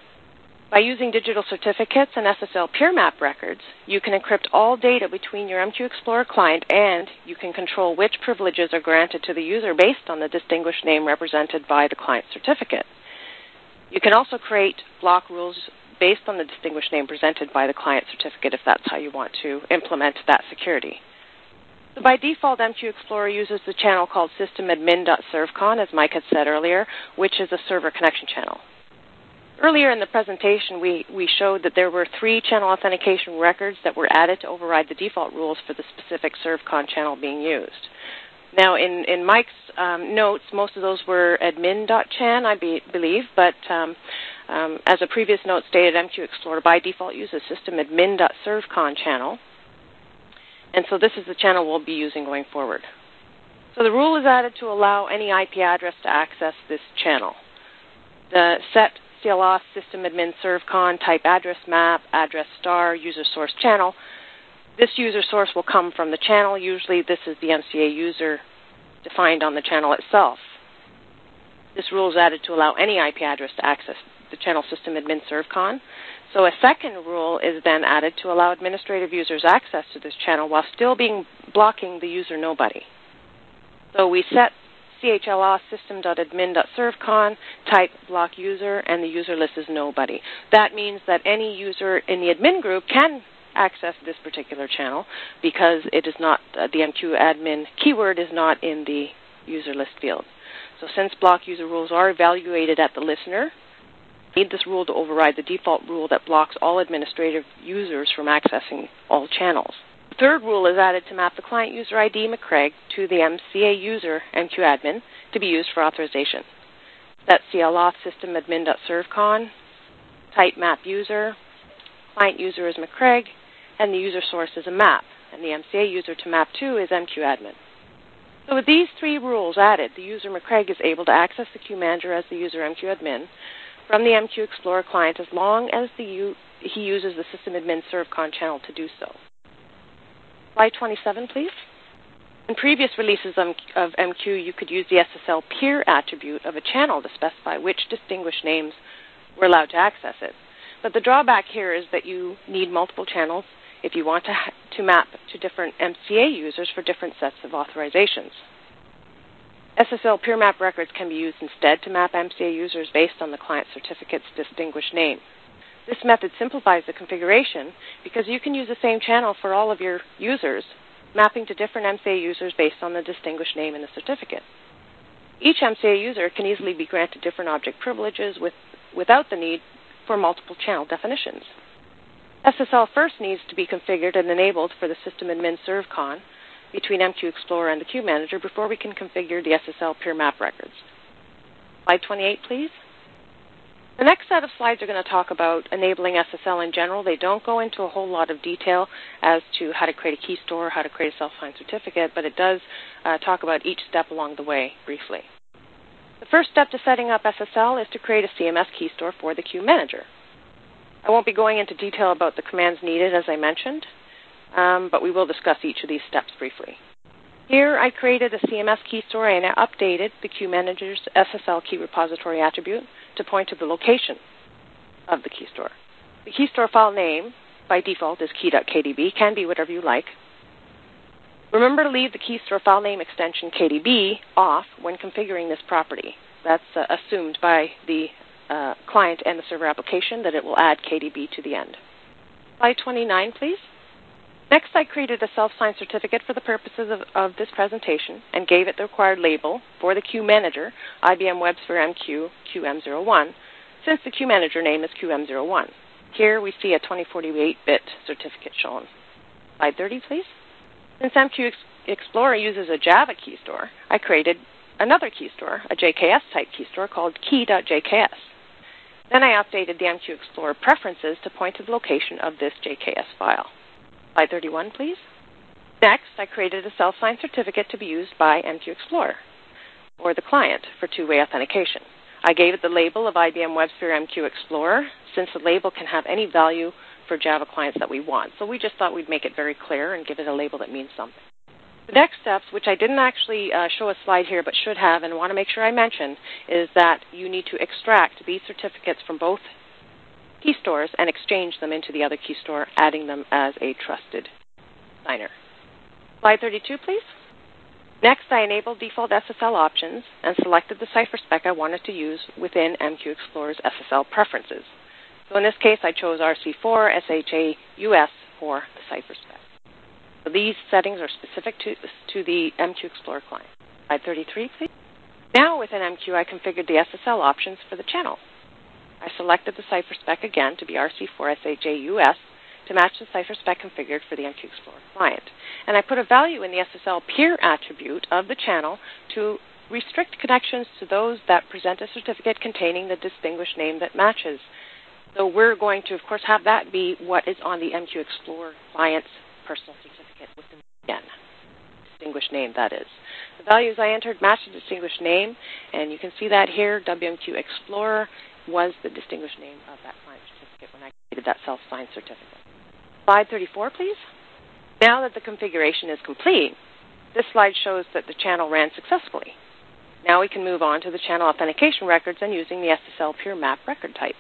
By using digital certificates and SSL peer map records, you can encrypt all data between your MQ Explorer client, and you can control which privileges are granted to the user based on the distinguished name represented by the client certificate. You can also create block rules based on the distinguished name presented by the client certificate if that's how you want to implement that security. So by default, MQ Explorer uses the channel called systemedmin.servcon, as Mike had said earlier, which is a server connection channel. Earlier in the presentation, we showed that there were 3 channel authentication records that were added to override the default rules for the specific servcon channel being used. Now, in Mike's notes, most of those were admin.chan, I believe, but as a previous note stated, MQ Explorer by default uses systemedmin.servcon channel, and so this is the channel we'll be using going forward. So the rule is added to allow any IP address to access this channel. The set CLOS system admin servcon type address map, address star, user source channel. This user source will come from the channel. Usually this is the MCA user defined on the channel itself. This rule is added to allow any IP address to access the channel system admin servcon. So a second rule is then added to allow administrative users access to this channel while still blocking the user nobody. So we set CHLOS system.admin.servcon type block user, and the user list is nobody. That means that any user in the admin group can access this particular channel because it is not, the MQ admin keyword is not in the user list field. So since block user rules are evaluated at the listener, we need this rule to override the default rule that blocks all administrative users from accessing all channels. The third rule is added to map the client user ID McCraig to the MCA user MQ admin to be used for authorization. That's CLOS system admin.servcon, type map user, client user is McCraig, and the user source is a map, and the MCA user to map to is MQ admin. So with these 3 rules added, the user McCraig is able to access the queue manager as the user MQ admin from the MQ Explorer client as long as he uses the system admin servcon channel to do so. Slide 27, please. In previous releases of MQ, you could use the SSL peer attribute of a channel to specify which distinguished names were allowed to access it. But the drawback here is that you need multiple channels if you want to map to different MCA users for different sets of authorizations. SSL peer map records can be used instead to map MCA users based on the client certificate's distinguished name. This method simplifies the configuration because you can use the same channel for all of your users, mapping to different MCA users based on the distinguished name in the certificate. Each MCA user can easily be granted different object privileges without the need for multiple channel definitions. SSL first needs to be configured and enabled for the system admin ServCon between MQ Explorer and the Queue Manager before we can configure the SSL peer map records. Slide 28, please. The next set of slides are going to talk about enabling SSL in general. They don't go into a whole lot of detail as to how to create a key store, how to create a self-signed certificate, but it does talk about each step along the way briefly. The first step to setting up SSL is to create a CMS key store for the Queue Manager. I won't be going into detail about the commands needed, as I mentioned, but we will discuss each of these steps briefly. Here, I created a CMS key store and I updated the Queue Manager's SSL key repository attribute to point to the location of the key store. The key store file name, by default, is key.kdb, can be whatever you like. Remember to leave the key store file name extension KDB off when configuring this property. That's assumed by the client and the server application that it will add KDB to the end. Slide 29, please. Next, I created a self-signed certificate for the purposes of this presentation and gave it the required label for the Queue Manager, IBM WebSphere MQ QM01, since the Queue Manager name is QM01. Here we see a 2048-bit certificate shown. Slide 30, please. Since MQ Explorer uses a Java key store, I created another key store, a JKS-type key store called key.jks. Then I updated the MQ Explorer preferences to point to the location of this JKS file. Slide 31, please. Next, I created a self-signed certificate to be used by MQ Explorer, or the client, for two-way authentication. I gave it the label of IBM WebSphere MQ Explorer, since the label can have any value for Java clients that we want. So we just thought we'd make it very clear and give it a label that means something. The next steps, which I didn't actually show a slide here but should have and want to make sure I mention, is that you need to extract these certificates from both key stores and exchange them into the other key store, adding them as a trusted signer. Slide 32, please. Next, I enabled default SSL options and selected the cipher spec I wanted to use within MQ Explorer's SSL preferences. So in this case, I chose RC4 SHA-US for the cipher spec. So these settings are specific to the MQ Explorer client. Slide 33, please. Now within MQ, I configured the SSL options for the channel. I selected the cipher spec again to be RC4 SHA-US to match the cipher spec configured for the MQ Explorer client. And I put a value in the SSL peer attribute of the channel to restrict connections to those that present a certificate containing the distinguished name that matches. So we're going to, of course, have that be what is on the MQ Explorer client's personal certificate with the distinguished name, that is. The values I entered matched the distinguished name, and you can see that here, WMQ Explorer was the distinguished name of that client certificate when I created that self-signed certificate. Slide 34, please. Now that the configuration is complete, this slide shows that the channel ran successfully. Now we can move on to the channel authentication records and using the SSL peer map record type.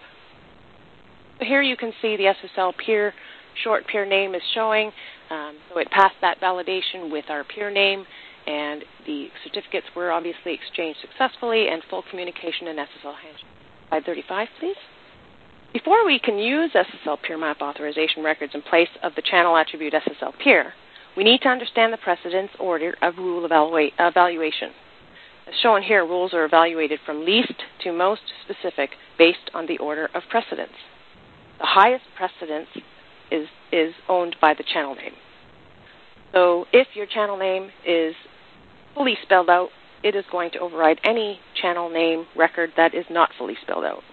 So here you can see the SSL peer short peer name is showing. So it passed that validation with our peer name, and the certificates were obviously exchanged successfully and full communication in SSL handshake. Slide 35, please. Before we can use SSL peer map authorization records in place of the channel attribute SSL peer, we need to understand the precedence order of rule evaluation. As shown here, rules are evaluated from least to most specific based on the order of precedence. The highest precedence is owned by the channel name. So if your channel name is fully spelled out, it is going to override any channel name record that is not fully spelled out.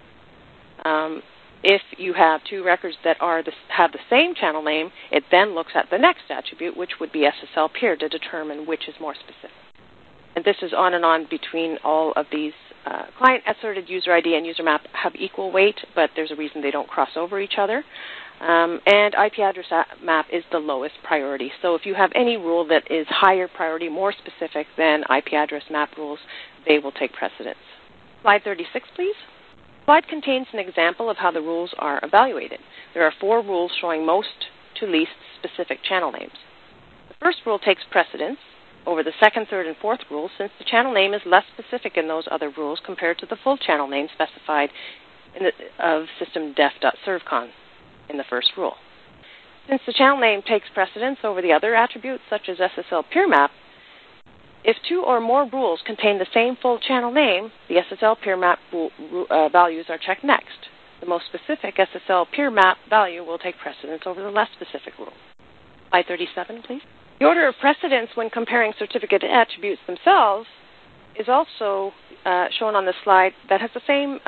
If you have two records that have the same channel name, it then looks at the next attribute, which would be SSL peer, to determine which is more specific. And this is on and on between all of these. Client-asserted user ID and user map have equal weight, but there's a reason they don't cross over each other. And IP address map is the lowest priority. So if you have any rule that is higher priority, more specific than IP address map rules, they will take precedence. Slide 36, please. slide contains an example of how the rules are evaluated. There are 4 rules showing most to least specific channel names. The first rule takes precedence over the second, third, and fourth rules since the channel name is less specific in those other rules compared to the full channel name specified in of systemdef.servcon in the first rule. Since the channel name takes precedence over the other attributes such as SSL peer map, if 2 or more rules contain the same full channel name, the SSL peer map values are checked next. The most specific SSL peer map value will take precedence over the less specific rule. Slide 37, please. The order of precedence when comparing certificate attributes themselves is also shown on this slide that has the same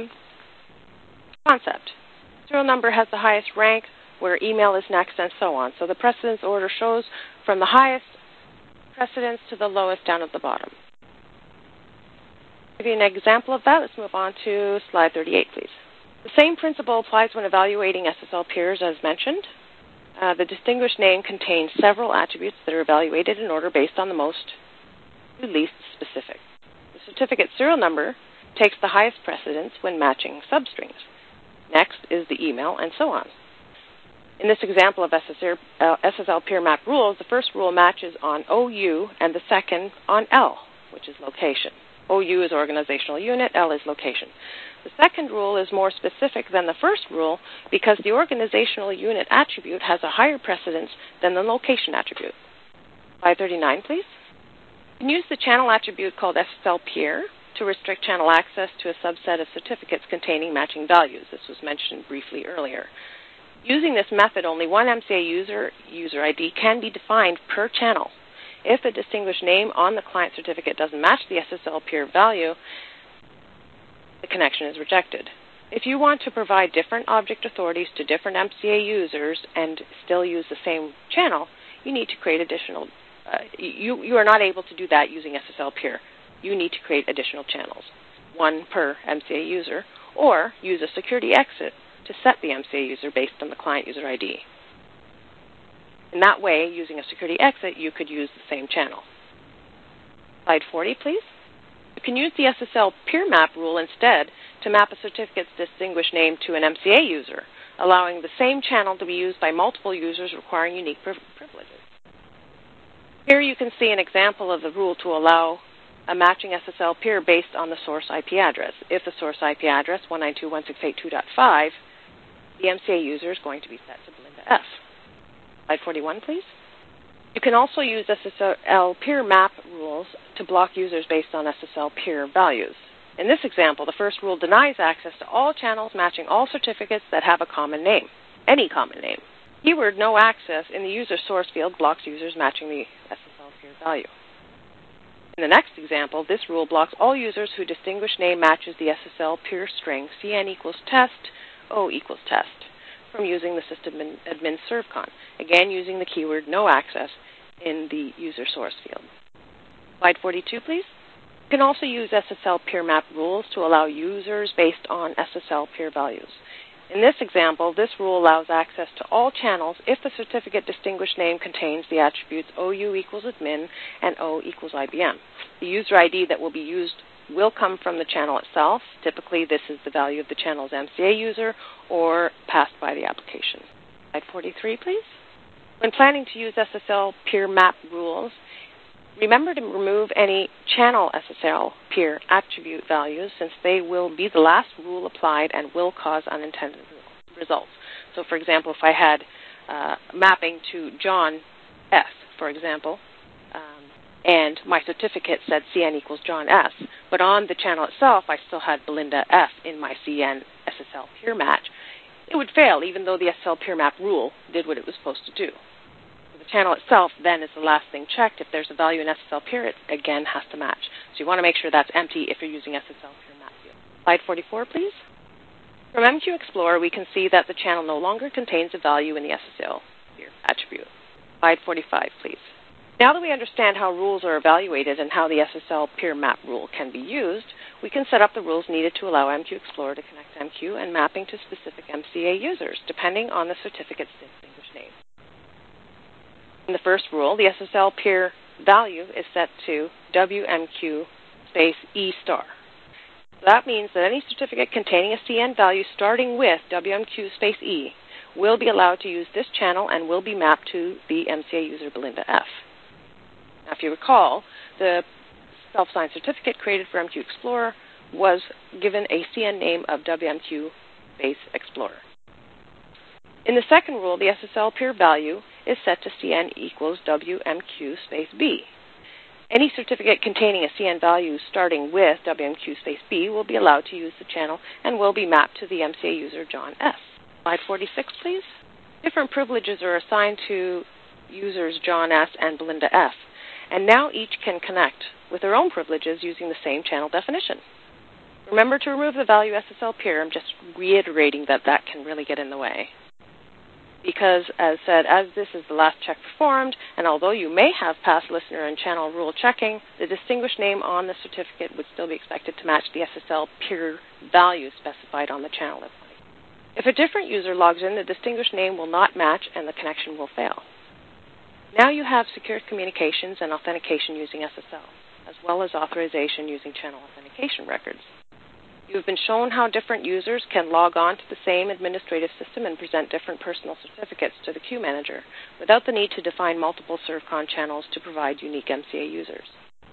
concept. Serial number has the highest rank, where email is next, and so on. So the precedence order shows from the highest precedence to the lowest down at the bottom. To give you an example of that, let's move on to slide 38, please. The same principle applies when evaluating SSL peers as mentioned. The distinguished name contains several attributes that are evaluated in order based on the most to least specific. The certificate serial number takes the highest precedence when matching substrings. Next is the email, and so on. In this example of SSL peer map rules, the first rule matches on OU and the second on L, which is location. OU is organizational unit, L is location. The second rule is more specific than the first rule because the organizational unit attribute has a higher precedence than the location attribute. Slide 39, please. You can use the channel attribute called SSL peer to restrict channel access to a subset of certificates containing matching values. This was mentioned briefly earlier. Using this method, only one MCA user ID can be defined per channel. If a distinguished name on the client certificate doesn't match the SSL peer value, the connection is rejected. If you want to provide different object authorities to different MCA users and still use the same channel, you need to create additional, you are not able to do that using SSL peer. You need to create additional channels, one per MCA user, or use a security exit to set the MCA user based on the client user ID. In that way, using a security exit, you could use the same channel. Slide 40, please. You can use the SSL peer map rule instead to map a certificate's distinguished name to an MCA user, allowing the same channel to be used by multiple users requiring unique privileges. Here you can see an example of the rule to allow a matching SSL peer based on the source IP address. If the source IP address 192.168.2.5, the MCA user is going to be set to Belinda F. Slide 41, please. You can also use SSL peer map rules to block users based on SSL peer values. In this example, the first rule denies access to all channels matching all certificates that have a common name, any common name. Keyword no access in the user source field blocks users matching the SSL peer value. In the next example, this rule blocks all users whose distinguished name matches the SSL peer string CN equals test, O equals test from using the system admin servcon, again using the keyword no access in the user source field. Slide 42, please. You can also use SSL peer map rules to allow users based on SSL peer values. In this example, this rule allows access to all channels if the certificate distinguished name contains the attributes OU equals admin and O equals IBM. The user ID that will be used will come from the channel itself. Typically, this is the value of the channel's MCA user or passed by the application. Slide 43, please. When planning to use SSL peer map rules, remember to remove any channel SSL peer attribute values since they will be the last rule applied and will cause unintended results. So, for example, if I had mapping to John S., for example, and my certificate said CN equals John S., but on the channel itself I still had Belinda F in my CN SSL peer match, it would fail even though the SSL peer map rule did what it was supposed to do. So the channel itself then is the last thing checked. If there's a value in SSL peer, it again has to match. So you want to make sure that's empty if you're using SSL peer map field. Slide 44, please. From MQ Explorer, we can see that the channel no longer contains a value in the SSL peer attribute. Slide 45, please. Now that we understand how rules are evaluated and how the SSL peer map rule can be used, we can set up the rules needed to allow MQ Explorer to connect MQ and mapping to specific MCA users, depending on the certificate's distinguished name. In the first rule, the SSL peer value is set to WMQ space E star. That means that any certificate containing a CN value starting with WMQ space E will be allowed to use this channel and will be mapped to the MCA user Belinda F. Now, if you recall, the self-signed certificate created for MQ Explorer was given a CN name of WMQ space Explorer. In the second rule, the SSL peer value is set to CN equals WMQ space B. Any certificate containing a CN value starting with WMQ space B will be allowed to use the channel and will be mapped to the MCA user John S. Slide 46, please. Different privileges are assigned to users John S. and Belinda F., and now each can connect with their own privileges using the same channel definition. Remember to remove the value SSL peer. I'm just reiterating that can really get in the way. Because, as said, as this is the last check performed, and although you may have passed listener and channel rule checking, the distinguished name on the certificate would still be expected to match the SSL peer value specified on the channel. If a different user logs in, the distinguished name will not match and the connection will fail. Now you have secure communications and authentication using SSL, as well as authorization using channel authentication records. You have been shown how different users can log on to the same administrative system and present different personal certificates to the queue manager without the need to define multiple ServCon channels to provide unique MCA users.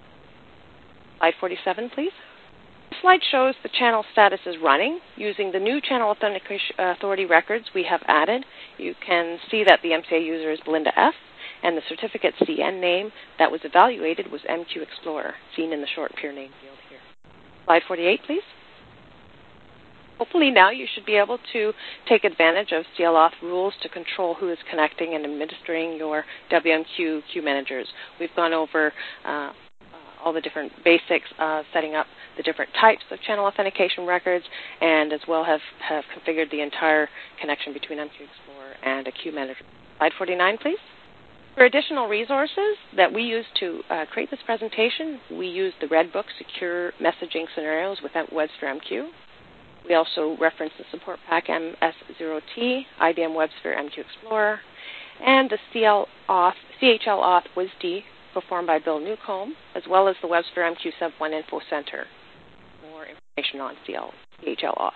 Slide 47, please. This slide shows the channel status is running. Using the new Channel Authentication Authority records we have added, you can see that the MCA user is Belinda F., and the certificate CN name that was evaluated was MQ Explorer, seen in the short peer name field here. Slide 48, please. Hopefully now you should be able to take advantage of CLAuth rules to control who is connecting and administering your WMQ queue managers. We've gone over all the different basics of setting up the different types of channel authentication records, and as well have configured the entire connection between MQ Explorer and a queue manager. Slide 49, please. For additional resources that we use to create this presentation, we use the Redbook Secure Messaging Scenarios with WebSphere MQ. We also reference the Support Pack MS0T, IBM WebSphere MQ Explorer, and the CHL Auth WSDI performed by Bill Newcomb, as well as the WebSphere MQ Sub1 Info Center. More information on CHL Auth.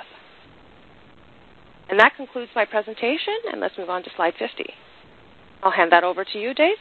And that concludes my presentation, and let's move on to slide 50. I'll hand that over to you, Dave.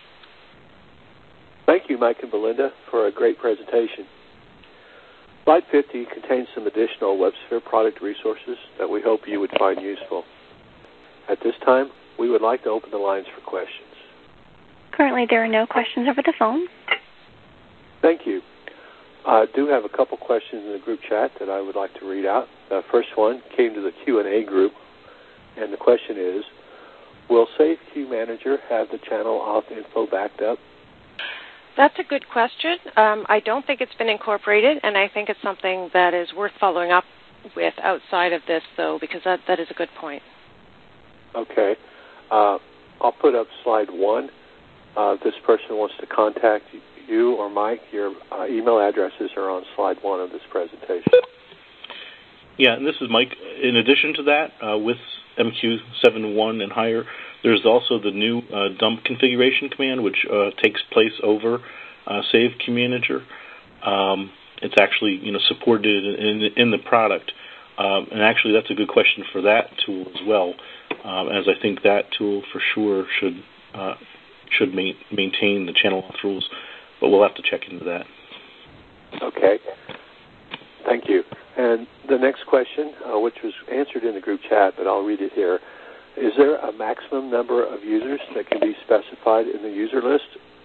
Thank you, Mike and Belinda, for a great presentation. Slide 50 contains some additional WebSphere product resources that we hope you would find useful. At this time, we would like to open the lines for questions. Currently, there are no questions over the phone. Thank you. I do have a couple questions in the group chat that I would like to read out. The first one came to the Q&A group, and the question is, will Save Queue Manager have the channel auth info backed up? That's a good question. I don't think it's been incorporated, and I think it's something that is worth following up with outside of this, though, because that is a good point. Okay. I'll put up slide 1. This person wants to contact you or Mike. Your email addresses are on slide 1 of this presentation. Yeah, and this is Mike. In addition to that, with MQ7.1 and higher, there's also the new dump configuration command, which takes place over Save Queue Manager. It's actually supported in the product, and actually that's a good question for that tool as well, as I think that tool for sure should maintain the channel auth rules, but we'll have to check into that. Okay. Thank you. And the next question, which was answered in the group chat, but I'll read it here. Is there a maximum number of users that can be specified in the user list?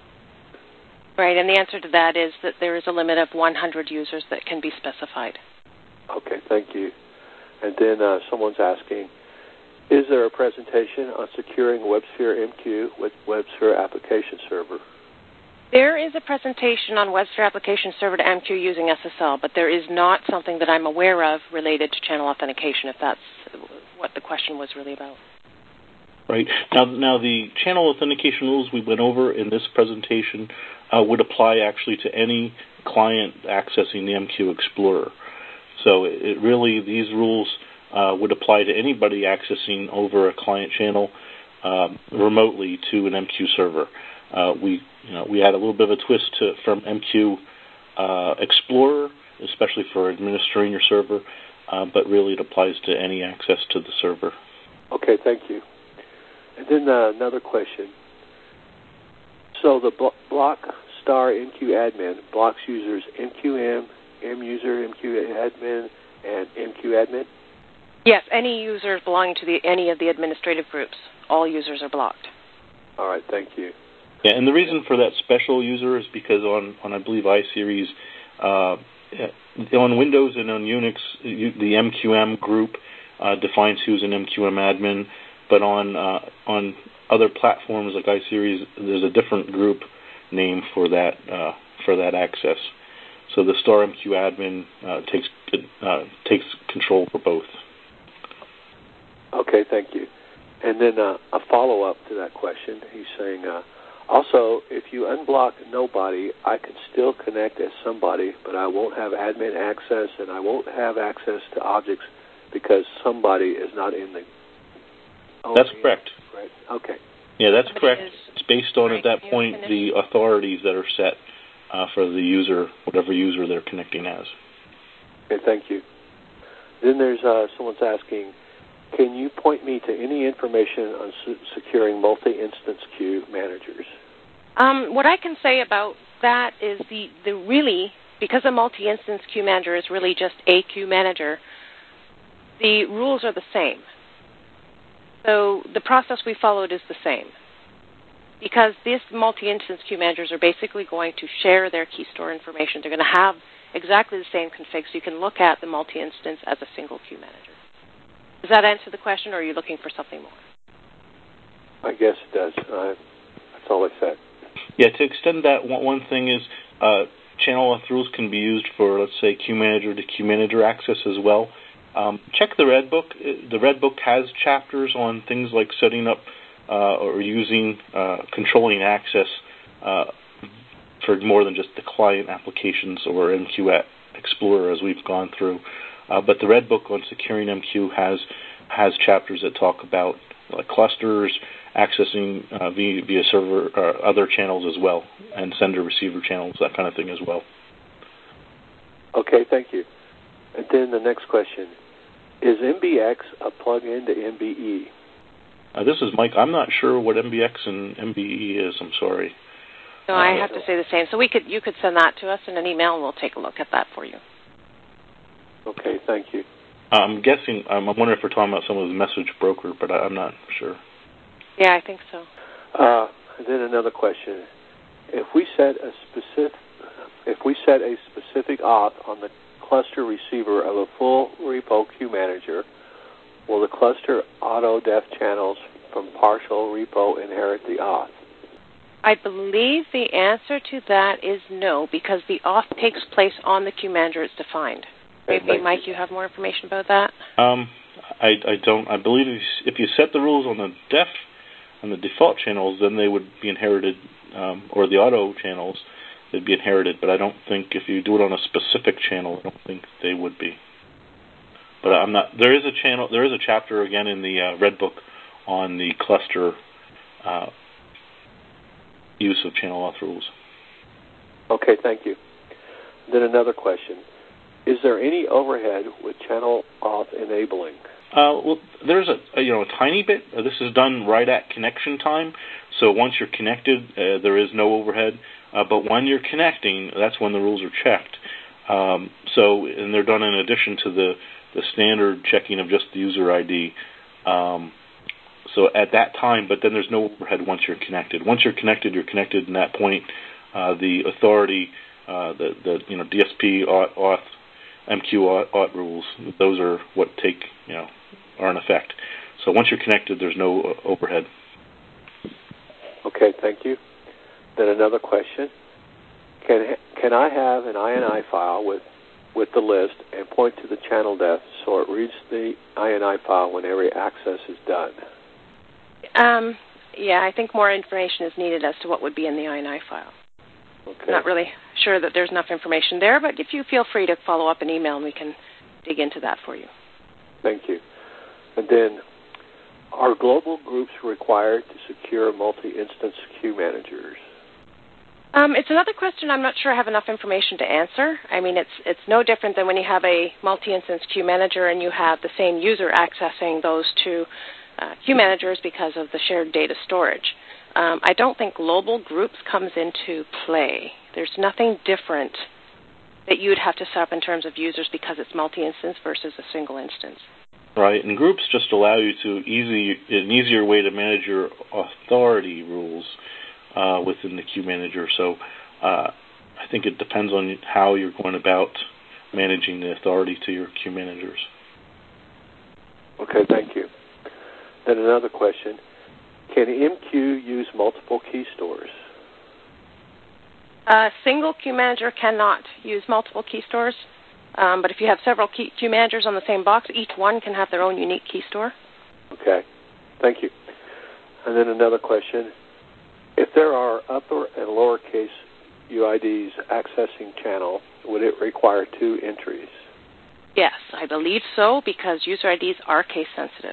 Right, and the answer to that is that there is a limit of 100 users that can be specified. Okay, thank you. And then someone's asking, is there a presentation on securing WebSphere MQ with WebSphere Application Server? There is a presentation on WebSphere Application Server to MQ using SSL, but there is not something that I'm aware of related to channel authentication, if that's what the question was really about. Right. Now the channel authentication rules we went over in this presentation would apply actually to any client accessing the MQ Explorer. So these rules would apply to anybody accessing over a client channel remotely to an MQ server. We had a little bit of a twist from MQ Explorer especially for administering your server, but really it applies to any access to the server. Okay, thank you. And then another question. So the block star MQ admin blocks users MQM, MUser, MQ admin, and MQ admin? Yes, any users belonging to any of the administrative groups. All users are blocked. All right, thank you. Yeah, and the reason for that special user is because on I believe, iSeries, on Windows and on Unix, the MQM group defines who's an MQM admin, but on other platforms like iSeries, there's a different group name for that access. So the star MQ admin takes control for both. Okay, thank you. And then a follow-up to that question. He's saying, also, if you unblock nobody, I can still connect as somebody, but I won't have admin access, and I won't have access to objects because somebody is not in the... That's correct. Right. Okay. Yeah, that's correct. It's based on, at that point, the authorities that are set for the user, whatever user they're connecting as. Okay, thank you. Then there's someone's asking, can you point me to any information on securing multi-instance queue managers? What I can say about that is the really, because a multi-instance queue manager is really just a queue manager, the rules are the same. So the process we followed is the same. Because these multi-instance queue managers are basically going to share their key store information. They're going to have exactly the same config, so you can look at the multi-instance as a single queue manager. Does that answer the question, or are you looking for something more? I guess it does. That's all I said. Yeah, to extend that, one thing is channel auth rules can be used for, let's say, queue manager to queue manager access as well. Check the Red Book. The Red Book has chapters on things like setting up or using, controlling access for more than just the client applications or MQ Explorer, as we've gone through. But the Red Book on securing MQ has chapters that talk about like clusters, accessing via server or other channels as well, and sender-receiver channels, that kind of thing as well. Okay, thank you. And then the next question. Is MBX a plug-in to MBE? This is Mike. I'm not sure what MBX and MBE is. I'm sorry. No, I have to say the same. So you could send that to us in an email, and we'll take a look at that for you. Okay, thank you. I'm guessing, I'm wondering if we're talking about some of the message broker, but I'm not sure. Yeah, I think so. And then another question. If we set a specific auth on the cluster receiver of a full repo queue manager, will the cluster auto-def channels from partial repo inherit the auth? I believe the answer to that is no, because the auth takes place on the queue manager it's defined. Maybe, Mike, you have more information about that? I don't. I believe if you set the rules on the default channels, then they would be inherited, or the auto channels, they'd be inherited. But I don't think if you do it on a specific channel, I don't think they would be. But I'm not. There is a chapter again in the Red Book on the cluster use of channel auth rules. Okay, thank you. Then another question. Is there any overhead with channel auth enabling? Well, there's a tiny bit. This is done right at connection time. So once you're connected, there is no overhead. But when you're connecting, that's when the rules are checked. And they're done in addition to the standard checking of just the user ID. So at that time, but then there's no overhead once you're connected. Once you're connected, and at that point, the authority, the DSP auth, MQ auth rules, those are what are in effect. So once you're connected, there's no overhead. Okay, thank you. Then another question. Can I have an INI file with the list and point to the channel def so it reads the INI file when every access is done? Yeah, I think more information is needed as to what would be in the INI file. Okay. I'm not really sure that there's enough information there, but if you feel free to follow up an email and we can dig into that for you. Thank you. And then, are global groups required to secure multi-instance queue managers? It's another question I'm not sure I have enough information to answer. I mean, it's no different than when you have a multi-instance queue manager and you have the same user accessing those two queue managers because of the shared data storage. I don't think global groups comes into play. There's nothing different that you'd have to set up in terms of users because it's multi-instance versus a single instance. Right, and groups just allow you to an easier way to manage your authority rules within the queue manager. So I think it depends on how you're going about managing the authority to your queue managers. Okay, thank you. Then another question. Can MQ use multiple key stores? A single queue manager cannot use multiple key stores, but if you have several queue managers on the same box, each one can have their own unique key store. Okay, thank you. And then another question. If there are upper and lowercase UIDs accessing channel, would it require 2 entries? Yes, I believe so, because user IDs are case sensitive.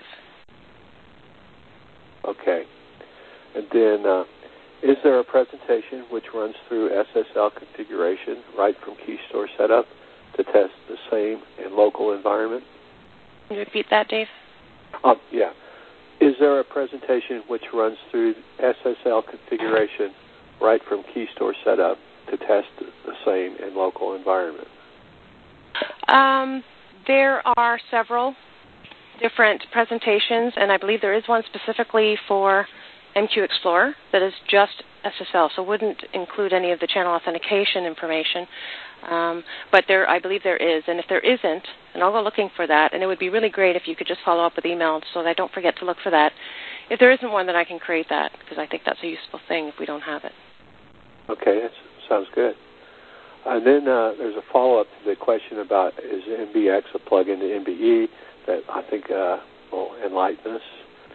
Okay. And then, is there a presentation which runs through SSL configuration right from key store setup to test the same in local environment? Can you repeat that, Dave? Yeah. Is there a presentation which runs through SSL configuration right from key store setup to test the same in local environment? There are several different presentations, and I believe there is one specifically for MQ Explorer that is just SSL, so wouldn't include any of the channel authentication information. But I believe there is, and if there isn't, and I'll go looking for that, and it would be really great if you could just follow up with email so that I don't forget to look for that. If there isn't one, then I can create that, because I think that's a useful thing if we don't have it. Okay, that sounds good. And then there's a follow-up to the question about is MBX a plug-in to MBE that I think will enlighten us.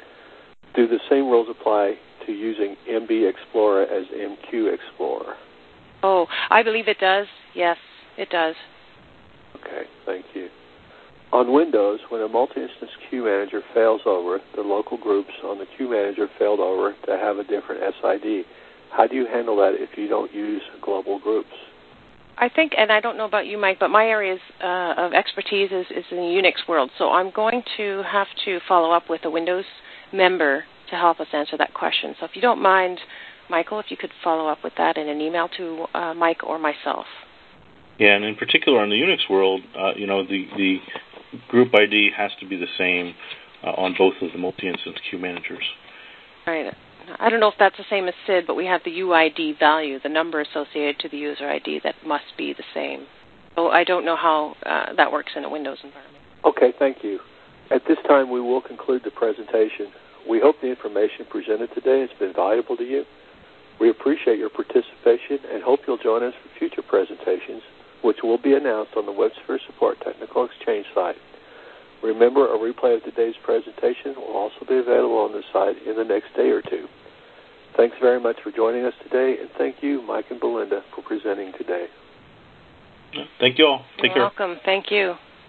Do the same rules apply to using MB Explorer as MQ Explorer? Oh, I believe it does. Yes, it does. Okay, thank you. On Windows, when a multi-instance queue manager fails over, the local groups on the queue manager failed over to have a different SID. How do you handle that if you don't use global groups? I think, and I don't know about you, Mike, but my areas of expertise is in the Unix world, so I'm going to have to follow up with a Windows member to help us answer that question. So if you don't mind, Michael, if you could follow up with that in an email to Mike or myself. Yeah, and in particular in the Unix world, the group ID has to be the same on both of the multi-instance queue managers. Right. I don't know if that's the same as SID, but we have the UID value, the number associated to the user ID that must be the same. So I don't know how that works in a Windows environment. Okay, thank you. At this time, we will conclude the presentation. We hope the information presented today has been valuable to you. We appreciate your participation and hope you'll join us for future presentations, which will be announced on the WebSphere Support Technical Exchange site. Remember, a replay of today's presentation will also be available on the site in the next day or two. Thanks very much for joining us today, and thank you, Mike and Belinda, for presenting today. Thank you all. Take care. You're welcome. Thank you.